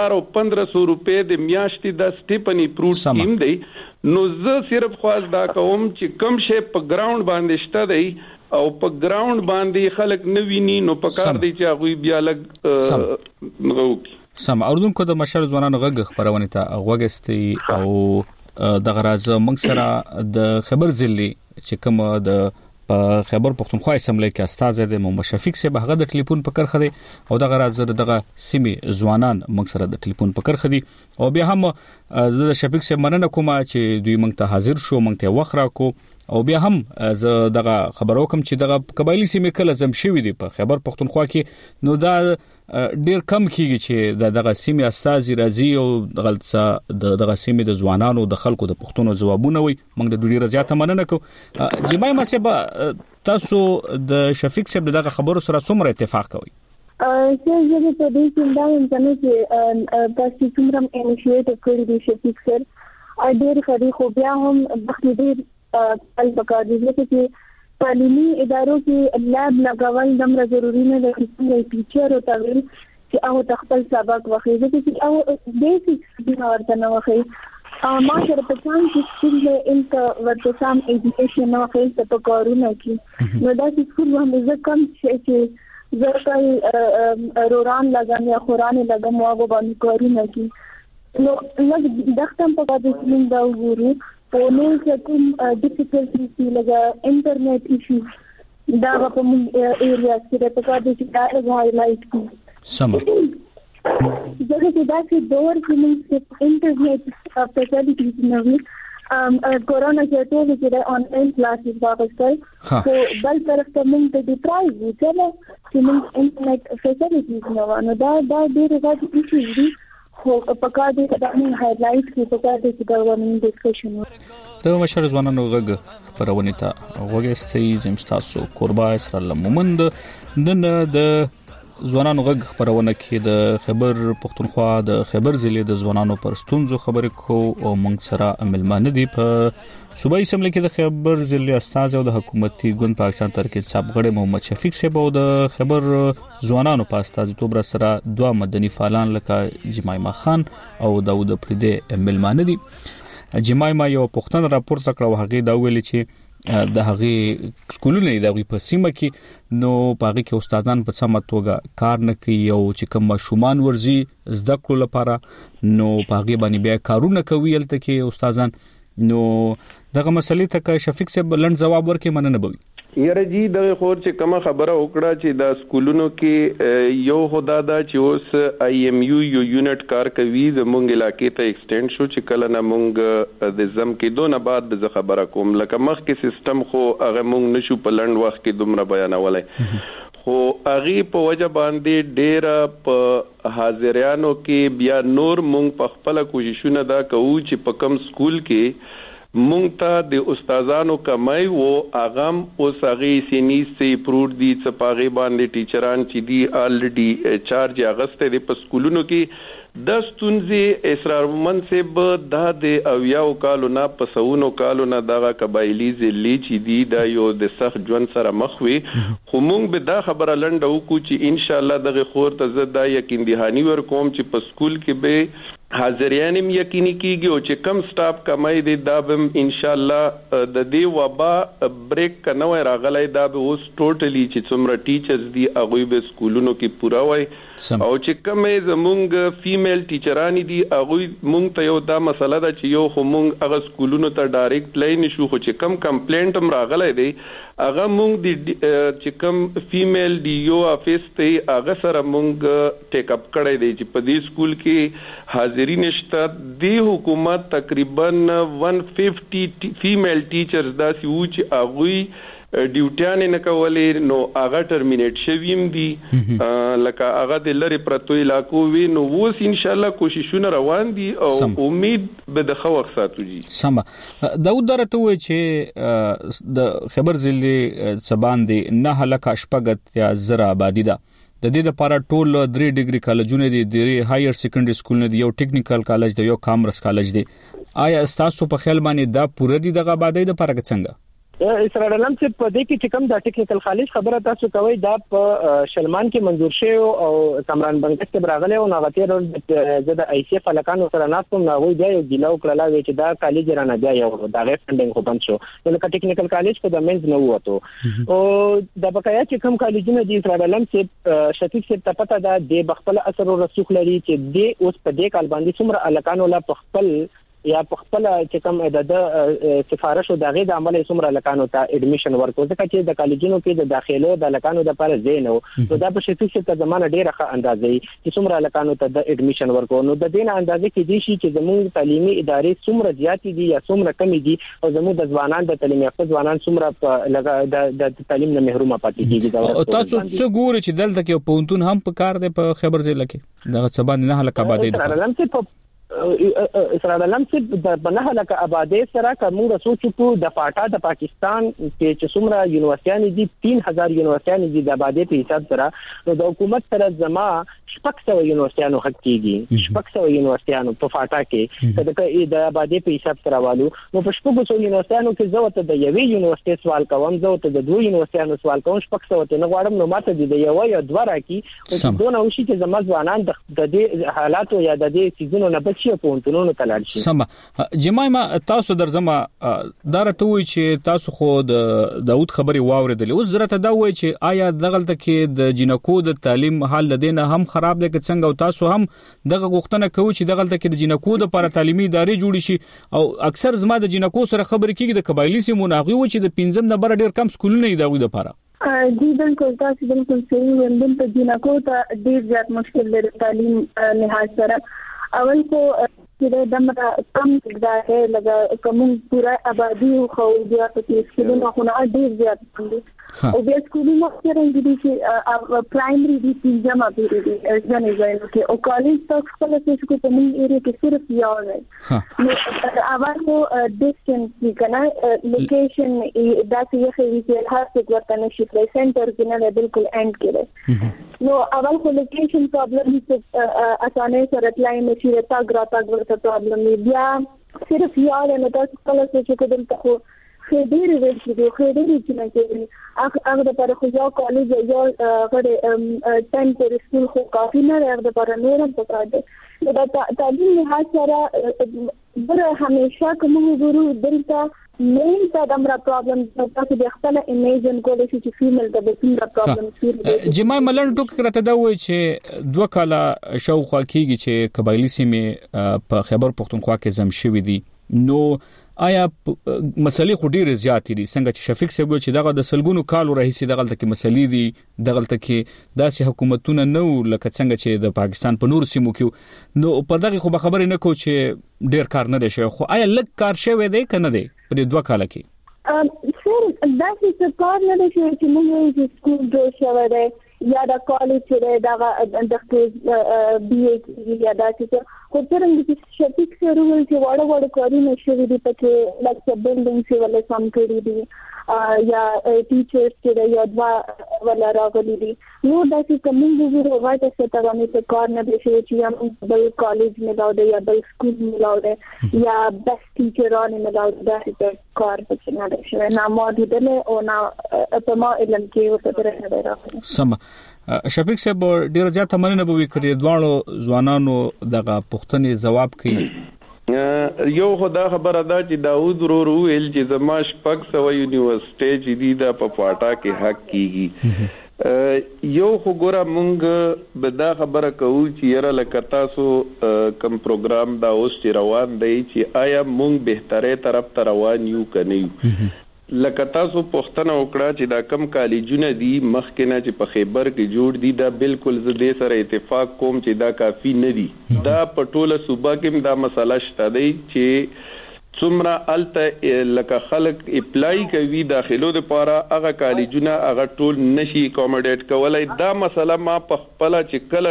1500 روپے د میاشتې د سټیپنی پروت سکیم دی نو زه صرف خواص دا کوم چې کم شي په ګراوند باندې شته دی او په ګراوند باندې خلک نه ویني نو په کار دی چې اغوی بیا لګ نغوکی سم اوردونکو د مشر ځوانانو غږ خبرونه ته غوګستي او د غراز موږ سره د خبر ځلی چې کوم د په خبر پښتونخوا اسمبلی کې استاد د محمد شفیق صاحب هغه د ټلیفون په کرخه دي او د غراز دغه سیمه ځوانان موږ سره د ټلیفون په کرخه دي او بیا هم د شفیق صاحب مننه کوم چې دوی موږ ته حاضر شو موږ ته وخت راکو او بیا هم زه دغه خبرو کوم چې دغه قبایلی سیمه کله زم شوې دي په خبر پښتونخوا کې نو دا ډیر کم کیږي چې دغه سیمه استاد راځي او دغه سیمه د ځوانانو د خلکو د پښتونو جوابونه وي موږ د ډیر زیاته مننه کوو جمعي مسبه تاسو د شفیق صاحب دغه خبرو سره څومره اتفاق کوئ زه په دې کې دا هم چې تاسو څومره انیشیټیو کړی دی شفیق سر ډیر خري خو بیا هم بخیر البقا دي چې تعلیمي ادارو کې لاب لګول دمر ضروری نه دی چې ټیچر او تعلیم چې هغه خپل سبق واخلي چې هغه بیسیک دي ورته نه واخلي ما سره په څنګه چې سکول انټ ورته سم ایجوکیشن نه واخلي په کارونه کې نو دا چې سکول باندې کم چې زکه روران لګم یا قران لګم هغه باندې کارونه کې نو لږ دختم په دې کې دا وګورو په نو چې کوم ډیفیکلټیز لګا انټرنیټ ایشوز دا په موږ ایریا کې په کار دي چې دا هایلایټ کړو. سم زه چې دا چې دور کې موږ انټرنیټ فیسیلیټیز نه وي کورونا کې ټول چې آنلاین کلاسز واغستل خو بل طرف ته موږ ته د پرایز چې موږ انټرنیټ فیسیلیټیز نه و نو دا ډېر غوړ ایشوز دي خو په کار دي چې دا موږ هایلایټ کړو په کار دي چې دا ورننګ ډسکشن د مشر ځوانانو غږ خبرونه ته وګورئ زمستاسو قربا اسرائیل مومند د ځوانانو غږ خبرونه کې د خبر پښتونخوا د خبر ضلع د ځوانانو پر ستونزو خبرې کو او موږ سره ملمانه دي په صوبایي اسمبلی کې د خبر ضلع استاذ او د حکومتي ګوند پاکستان ترکیب صاحب غړي محمد شفیق صاحب او د خبر ځوانانو په استازیتوب سره دوه مدني فعالان لکه جمایما خان او داوود پریده ملمانه دي. جمایما یو پښتون راپورته کړو هغه دا ویل چې د هغه سکولونه د هغه په سیمه کې نو پاغي کې استادان په سمه توګه کار نه کوي او چې کوم ماشومان ورزي زده کړو لپاره نو پاغي باندې بیا کارونه کوي الته کې استادان نو دغه مسلې ته شفیق صاحب لند جواب ورکړي مننه بوي. یاره جی دغه خور چې کومه خبره وکړه چې د سکولونو کې یو خدا دا چې اوس آی ایم یو یونټ کار کوي زمونږ علاقې ته ایکسټند شو چې کله نه مونږ د زم کې دونه بعد د خبره کوم لکه مخ کې سیستم خو هغه مونږ نشو په لند وخت کې دومره بیانولای خو هغه په وجه باندې ډېر په حاضرانو کې بیا نور مونږ په خپل کوششونه دا کوو چې په کم سکول کې مونږ ته د استادانو کمای وو اغم اوس هغه سینی سي پروت دي چې پاغي باندې ټیچران چې دي الریډي چارج اغسته دي په سکولونو کې د ستونزې اسرار منصب د اویاو کالو نه پسونو کالو نه دغه قبایلی ځلی چې دي د یو د سخت ژوند سره مخ وي خو مونږ به دا خبره لنډه وکړو چې ان شاء الله دغه خور ته زه دا یقین دهانی ورکوم چې په سکول کې به حاضرینم یقیني کیږي او چې کم سټاف کمای دي دا به ان شاء الله د دې وبا بریک کنه راغلای دا به اوس ټوټلی چې څومره ټیچرز دي هغه به سکولونو کې پورا وای او چې کمې زمونږ فیمیل ټیچرانی دي هغه مونږ ته یو دا مسله ده چې یو خو مونږ هغه سکولونو ته ډایرکټ لای نشو خو چې کم کمپلینټ هم راغلای دی هغه مونږ د چې کم فیمیل ډي یو افیس ته هغه سره مونږ ټیک اپ کړی دی چې په دې سکول کې حاضری نشته دی حکومت تقریبا 150 فیمیل ټیچرز دا سی و چې هغه ډیوټیان نه کولې نو هغه ټرمینیټ شویم دي لکه هغه د لری پرتو علاقو وی نو وس ان شاء الله کوششونه روان دي او امید به د خو وخت ساتو جی سم داود درته وای چې د خبر ضلع سبان دي نه هلکه شپګت یا زرا آبادی ده د دې لپاره ټول 3 ډیګري کالجونه دي د هایر سیکنډري سکول نه یو ټیکنیکل کالج دی یو کامرس کالج دی آیا تاسو په خیال باندې دا پوره دي دغه آبادی د لپاره څنګه اسرائیل علم چې په دې کې چې کوم د ټیکنیکل کالج خبره تاسو کوي دا په شلمان کې منظور شوی او کامران بنگش کې براغله او نغتیر زده آی سی اف لکانو سره ناسوم ناوي دی یو ګیلو کړلا چې دا کالج رانه دی یو دا غیر فندینګ خو بند شو نو ټیکنیکل کالج په د منځ نه وته او د بقایا چې کوم کالجونه دي اسرائیل علم چې شفیق سے پته دا د بخپل اثر او رسوخ لري چې د اوس په دې کال باندې څومره الکانو لا خپل یا په خپل چې کوم د سفارش او دغه د عمل څومره لکانو ته اډمیشن ورکو ځکه چې د کالجونو کې د داخلو د لکانو د لپاره زینو نو دا په شفیق ته زمانه ډیره ښه اندازې چې څومره لکانو ته د اډمیشن ورکو نو د دین اندازې کې دي چې زموږ تعلیمي ادارې څومره زیات دي یا څومره کم دي او زموږ د ځوانان د تعلیم یافته ځوانان څومره د تعلیم نه محروم پاتې کیږي او تاسو څه ګوري چې دلته کې پونتون هم په کار دی په خبر ضلع کې دغه سبا نه هلکه آبادی ده اسرائیل علم چې د بنه لکه آبادی سره کوم سوچو د پاټا د پاکستان چې څومره یونیورسيټیان دي 3000 یونیورسيټیان دي د آبادی په حساب سره نو د حکومت سره زما 600 یونیورسيټیان حق کیږي 600 یونیورسيټیان په پاټا کې د آبادی په حساب سره والو نو په 600 یونیورسيټیانو کې زوته د یوې یونیورسيټي سوال کوم زوته د دوه یونیورسيټیانو سوال کوم 600 ته نه غواړم نو ماته د یو یا دوه راکی او دونه وشي چې زما ځوانان د دې حالاتو یا د دې سيزونو نه چې په انټونو تلل شي سم جمایما تاسو درځم دارته وای چې تاسو خو د داود خبري واوریدل اوس زرته دا وای چې آیا دغلت کې د جنکو د تعلیم حال لدینه هم خراب دی که څنګه او تاسو هم دغه غوښتنه کوي چې دغلت کې د جنکو د لپاره تعلیمي ادارې جوړ شي او اکثر زما د جنکو سره خبرې کیږي د قبایلی سیمو ناغي و چې د 15 نمبر ډیر کم سکولونه دی دغه لپاره जी बिल्कुल تاسو بالکل صحیح ویل په جنکو ته ډیر زیات مشکل لري تعلیم لحاظ سره اول کو چې دمره کم مقدار ہے لگا کوم پورا آبادی خو بیا په سکولونو خو ډیر زیات دي او بیا سکولونو سره دي چې پرایمري دي چې جمع دي ځنه ځای کې او کالج تک خپل څه کو په موږ ایریا کې صرف یو دی نو اول کو ډیسټنس دی کنه لوکیشن دا چې یې خېږي چې هر څه ورته نشي پلی سنټر کې نه بالکل اینڈ کې نو اول کو لوکیشن پرابلم چې اسانه سره اپلای نشي رتا ګراتا ورته پرابلم بیا صرف یو نه تاسو خپل څه کو دلته خو خېډيري ورته خېډيري چې نه کوي هغه د پر خو یو کالج یو غړي 10 پر سکول خو کافي نه هغه د پر نورم پکار دی دا تعلیم نه سره بره همیشه کوم ګورو دلته مین دا دمرا پرابلم تاسو د خپل امیجن کولای شئ چې فیمیل د بسنګ پرابلم جمع ملن ټوک کرته دا وای چې 2 کاله شاوخوا کیږي چې قبایلی سیمه په خیبر پختونخوا کې زم شوې دي نو آیا مسلې خو ډیره زیات دي څنګه چې شفیق صاحب چې دغه د سلګونو کالو راهیسي دغه تل کې مسلې دي دغه تل کې داسې حکومتونه نو لکه څنګه چې د پاکستان په نور سیمو کې نو په دغه خو خبرې نه کو چې ډیر کار نه شي خو آیا لږ کار شوی دی کنه دی په 2 کال کې سر دا چې کار نه شي چې موږ سکول جوړ شوی دی یا د کالج چې دا د بي اي یا دا چې خو څنګه چې شفیق سره ول چې وړ کارونه شوي دي پکې لکه بلډینګ سی ول سم کړی دي یا ټیچرز چې یا دوا ولا راغلي دي نو دا چې کوم ډیرو واټه څه باندې څه کار نه دي چې یا بل کالج ملاو دی یا بل سکول ملاو دی یا بیسټ ټیچرانه ملاو دی دا چې کار پکې نه دي شوی نه مو دي او نه په ما علم کې وسره نه راغلي سم شفیق صاحب ډیر زیات مننه به وکړي دوانو ځوانانو دغه پښتني جواب کوي یو خدا خبره ده چې داوود ورور ویل چې زما شپږ سو یونیورسيټي چې دی د پپاټا کې حق کیږي یو خو ګوره مونږ به دا خبره کوو چې یاره لکه تاسو کم پروګرام دا اوس چې روان دی چې آیا مونږ بهتره طرف ته روان یو کنه لکه تاسو پښتنه وکړه چې دا کم کالجونه دي مخکې نه چې په خیبر کې جوړ دي دا بالکل زه دې سره اتفاق کوم چې دا کافی نه دي دا په ټوله صوبه کې دا مسله شته دی چې څومره الته لکه خلک اپلای کوي داخلو لپاره هغه کالجونه هغه ټول نشي اکوموډیټ کولای دا مسله ما په خپل چې کله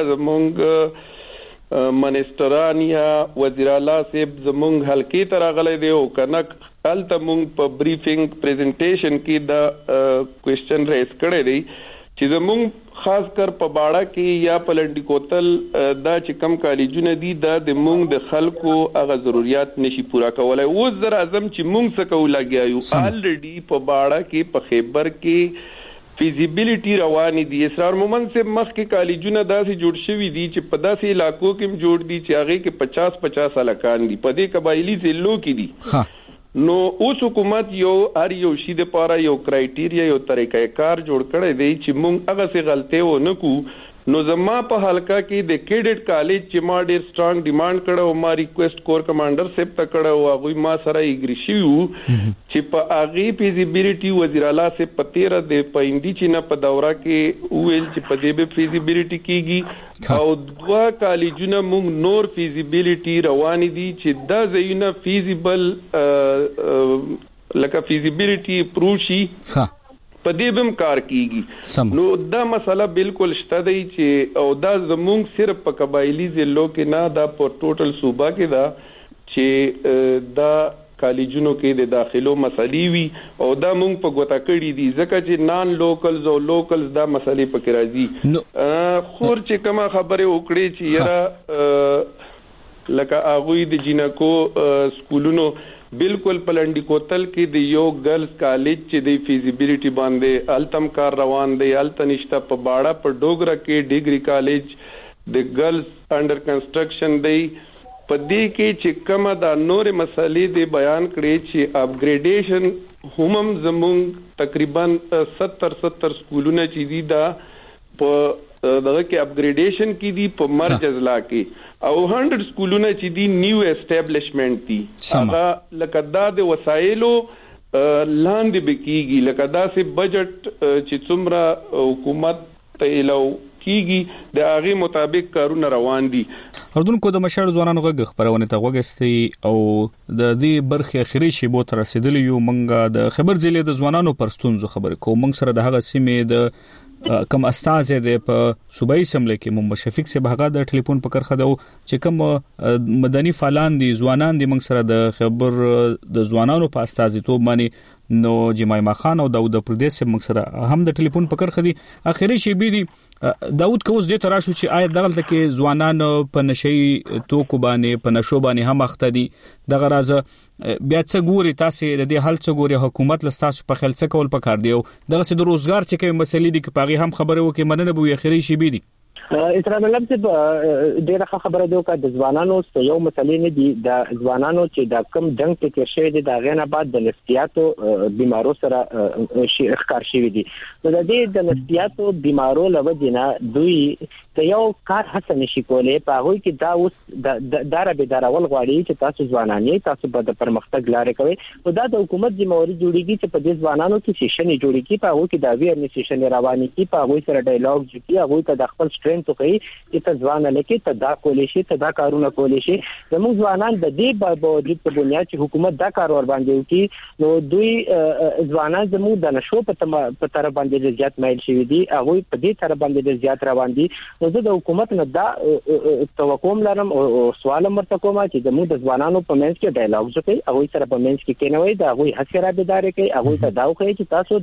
زمونږ منستران یا وزیر اعلی صاحب زمونږ حلقې ته راغلی دی او کنه الته مونږ په بریفینګ پریزنټیشن کې دا کوېسچن ریز کړی دی چې زمونږ خاص کر په باړه کې یا په لنډی کوتل دا چې کم کالجونه دي دا د مونږ د خلکو هغه ضرورت نشي پورا کولای او زر اعظم چې مونږ څه کول لګیایو الریډي په باړه کې په خیبر کې فیزیبিলিټي رواني دي اسرار مومن سے مخ کې کالجونه داسې جوړ شوي دي چې په داسې علاقو کې جوړ دي چې هغه کې 50 الکان دي په دې قبایلی ضلعو کې دي نو اوس حکومت یو هر یو شی د پاره یو کرایټیریا یو طریقې کار جوړ کړی دی چې مونږ هغه څه غلطي و نه کو نو زما په حلقہ کې د کیډټ کالج چې ما ډیر سترونګ ډیماند کړو ما ریکوست کور کمانډر سیب ته کړو هغه ما سره ایګری شو چې په هغه فیزیبিলিټي وزیر اعلی سے پتیره د پاینډي چې نه په دوره کې ویل چې په دې به فیزیبিলিټي کیږي او دوا کالجونه موږ نور فیزیبিলিټي روان دي چې دا زینه فیزیبل لکه فیزیبিলিټي پروشي په دې بم کار کیږي نو دا مسله بالکل شته دی چې او دا زموږ صرف په قبایلی ضلعو کې نه دا په ټوټل صوبه کې دا چې دا کالجونو کې د داخلو مسلې وي او دا مونږ په ګوتا کړی دي ځکه چې نان لوکلز او لوکلز دا مسلې پکې راځي خور چې کومه خبره وکړي چې یاره لکه اغوی د جنکو سکولونو بالکل پلنډی کوتل کې د یو ګرلز کالج چې د فیزیبিলিټي باندې التم کار روان دی التنشتا په باړه په ډوګرا کې ډیګري کالج د ګرلز انډر کنسټرکشن دی په دې کې چې کومه دا نور مسلې دی بیان کړي چې اپګریډیشن هم زمونږ تقریبا 70 سکولونه چې دي دا په دغه کې اپګریډیشن کې دي په مرج ضلع کې او 100 سکولونه چې دي نیو اسټابلیشمنت دي هغه لکه دا د وسایلو لاندې بکیږي لکه داسې بجټ چې څومره حکومت ته الو کیږي د هغه مطابق کارونه روان دي. اردوونکو د مشر ځوانانو غږ خبرونه ته وګستي او د دې برخه اخري شی بو تر رسیدلی یو منګه د خبر ضلع د ځوانانو پرستونزو خبر کو منګ سره د هغه سیمې د کم استاذ د په صوبایي سملې کې محمد شفیق سے بهغه د ټلیفون پکړ خدو چې کوم مدني فعالان دي ځوانان دي منګ سره د خبر د ځوانانو په استازیتوب باندې نو جمایما خان او داوود پردیس منګ سره هم د ټلیفون پکړ خدي اخري شی بي دي داوود کوز دې تراشو چې آیا دغلت کې ځوانان په نشي توکو باندې په نشو باندې هم اخته دي دغه راز بیا څه ګوري تاسو د دې حل څه ګوري حکومت لستاسو په خیال څه کول پکار دی او دغه سه د روزګار چې کوم مسلې دي چې پاغي هم خبره وکي مننه به اخري شی بي دي. اسلام الله چې ډیره خبره دی او د ځوانانو یو مسلې نه دي د ځوانانو چې د کم جنگ ته کې شوی دي د غینه بعد د نفسیاتو بیمارو سره شي ښکار شوی دي نو د دې د نفسیاتو بیمارو لوجنه دوی ته یو کار هڅه نشي کولای په هغه کې دا اوس داره به دراول غواړي چې تاسو ځوانانی تاسو به د پرمختګ لارې کوي او دا د حکومت ذمہواری جوړیږي چې په دې ځوانانو کې سیشن جوړیږي په هغه کې د اویرنس سیشن رواني کې په هغه سره ډایلاګ جوړي هغه ته د خپل ته کوي چې ته ځوان لکه ته دا کولې شي ته دا کارونه کولې شي زموږ ځوانان د دې باوجود په بنیاد چې حکومت دا کار ور باندې وکړي نو دوی ځوانان زموږ د نشو په طرف باندې زیات مایل شي دي هغه په دې طرف باندې زیات روان دي نو زه د حکومت نه دا توقع لرم او سوال مرته کوم چې زموږ د ځوانانو په منځ کې ډایلاګ وکړي هغه سره په منځ کې کېنوي دا هغه حسره بيدار کوي هغه ته دا وکړي چې تاسو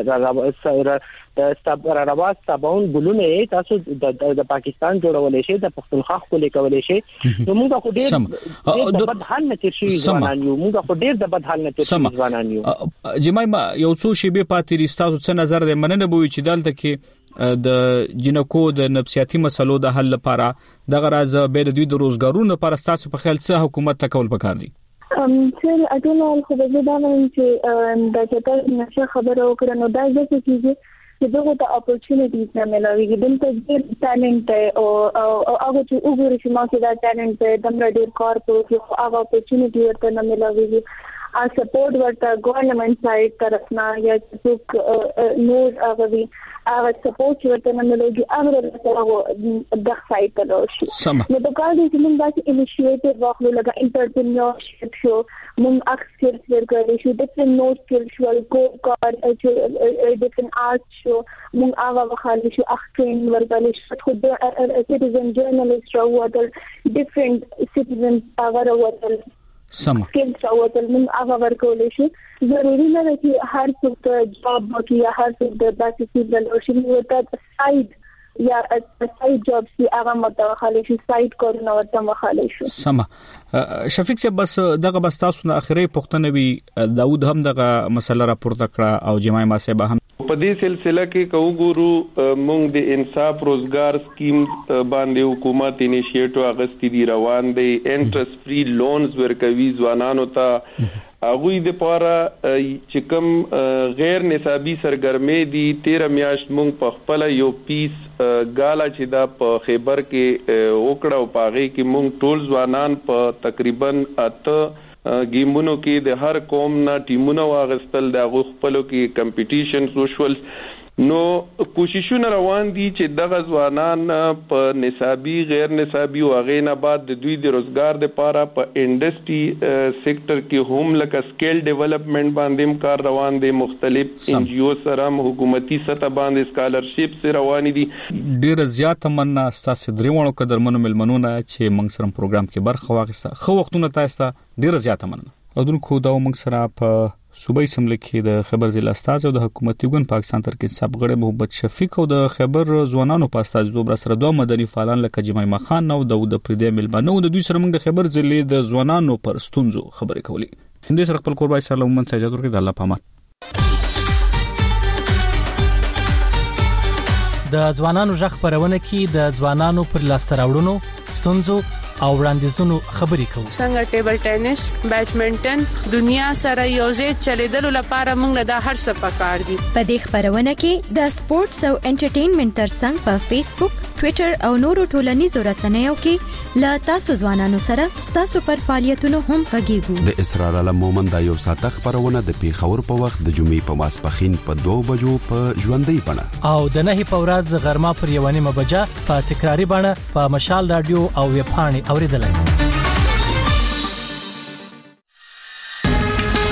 د رواز تابعون ګلونه تاسو د پاکستان جوړولې شي د پښتونخوا خپلې کولې شي نو موږ خو ډېر د بدحال نه تیر شي ځوانان یو موږ خو ډېر د بدحال نه تیر شي ځوانان یو جمایما یو څو شی به پاتې رستاسو څه نظر ده مننه بوي چې دلته کې د جنکو د نفسیاتي مسلو د حل لپاره د غراز به د دوی د روزګارونو لپاره تاسو په خیال څه حکومت تکول پکار دي سر اټول خو به دا نه چې د چټل نشه خبرو کړنو دا ځکه چې چې دغه ته اپورچونټیز نه ملوي دلته ډېر ټالنت او هغه چې وګورئ چې ما کې دا ټالنت د ډېر کار کوي خو هغه اپورچونټی ورته نه ملوي سپورټ ورته ګورنمنت سایډ طرفنا یا څوک نور هغه سپورټ ورته نه ملوي هغه د سایډ ته راشي نو د کار دې موږ داسې انیشیټیو واخلو لکه انټرپرینورشپ شو موږ اکسپرټ ورکړو شو ډیفرنٹ نو سکل شو کو کار ډیفرنٹ آرټ شو موږ هغه وخاله شو اخټرین ورکړو شو خو د سټیزن جرنالیست راوړل ډیفرنٹ سټیزن هغه راوړل سم سکل راوړل موږ هغه ورکول شو ضروري نه دی چې هر څوک جاب وکړي یا هر څوک د باسي د لوشن ورته سايد یا سايد جاب سي هغه متوخاله شي سايد کارونه ورته مخاله شو سم شفیق سے بس دغه بس تاسو نه اخري پښتنه وی داوود هم دغه مسله راپورته کړه او جمایما صاحب هم په دې سلسله کې کو ګورو مونږ د انصاف روزګار سکیم باندې حکومت انیشیټو اغستی دی روان دی انټرست فری لونز ورکوي ځوانانو ته هغه د پاره چې کوم غیر نصابی سرګرمي دي 13 میاشت مونږ په خپل یو پیس غالا چې دا په خیبر کې وکړه او پاغي کې مونږ ټول ځوانان په تقریبا 8 گیمونو کې د هر قوم نه ټیمونه واغستل د خپلو کې کمپټیشن سوشل نو کوششونه روان دي چې دغه ځوانان په نصابی غیر نصابی او غینا بعد د دوی د روزګار لپاره په انډستری سېکټر کې هم لکه سکیل ډیولپمنٹ باندې کار روان دي مختلف ان جی او سره حکومتي سطح باندې سکالرشپ سره روان دي ډیر زیات تمنا تاسو درېونو قدرمنو ملمنونه چې موږ سره پروګرام کې برخه واغسته خو وختونه تاسو ډیر زیات تمنا اودونکو دا موږ سره په صوبایي سملې کې د خبر ضلع استاذ او د حکومتي ګوند پاکستان تر کې سابق غړي محمد شفیق او د خبر ځوانانو په استازیتوب سره دوه مدني فعالان لکه جمایما خان او داوود پردې ملمنو د دوی سره موږ د خبر ضلع د ځوانانو پر ستونزو خبرې کولې هندي سره خپل قربای سره لومن سجاد ورکړي د الله پامان د ځوانانو ژغ خبرونه کې د ځوانانو پر لاس راوړونو ستونزو او وړاندیزونو خبرې کوو. څنګه ټیبل ټینس، بیډمنټن دنیا سره یوځای چلیدلو لپاره موږ دا هر څه پکار دي. په دې خبرونه کې د سپورتس او انټرټینمنټ ترڅنګ په فیسبوک، ټوئیټر او نورو ټولنیزو رسنیو کې لا تاسو ځوانانو سره تاسو پر فعالیتونو هم غږیږو. د اسرار علم مومند د یو ساعت خبرونه د پیښور په وخت د جمعې په ماسپخین په 2 بجو په ژوندۍ بڼه او د 9 په ورځ غرمه پر 1:30 بجه په تکراری بڼه په مشال رادیو او ویب پاڼې اوریدلای شئ.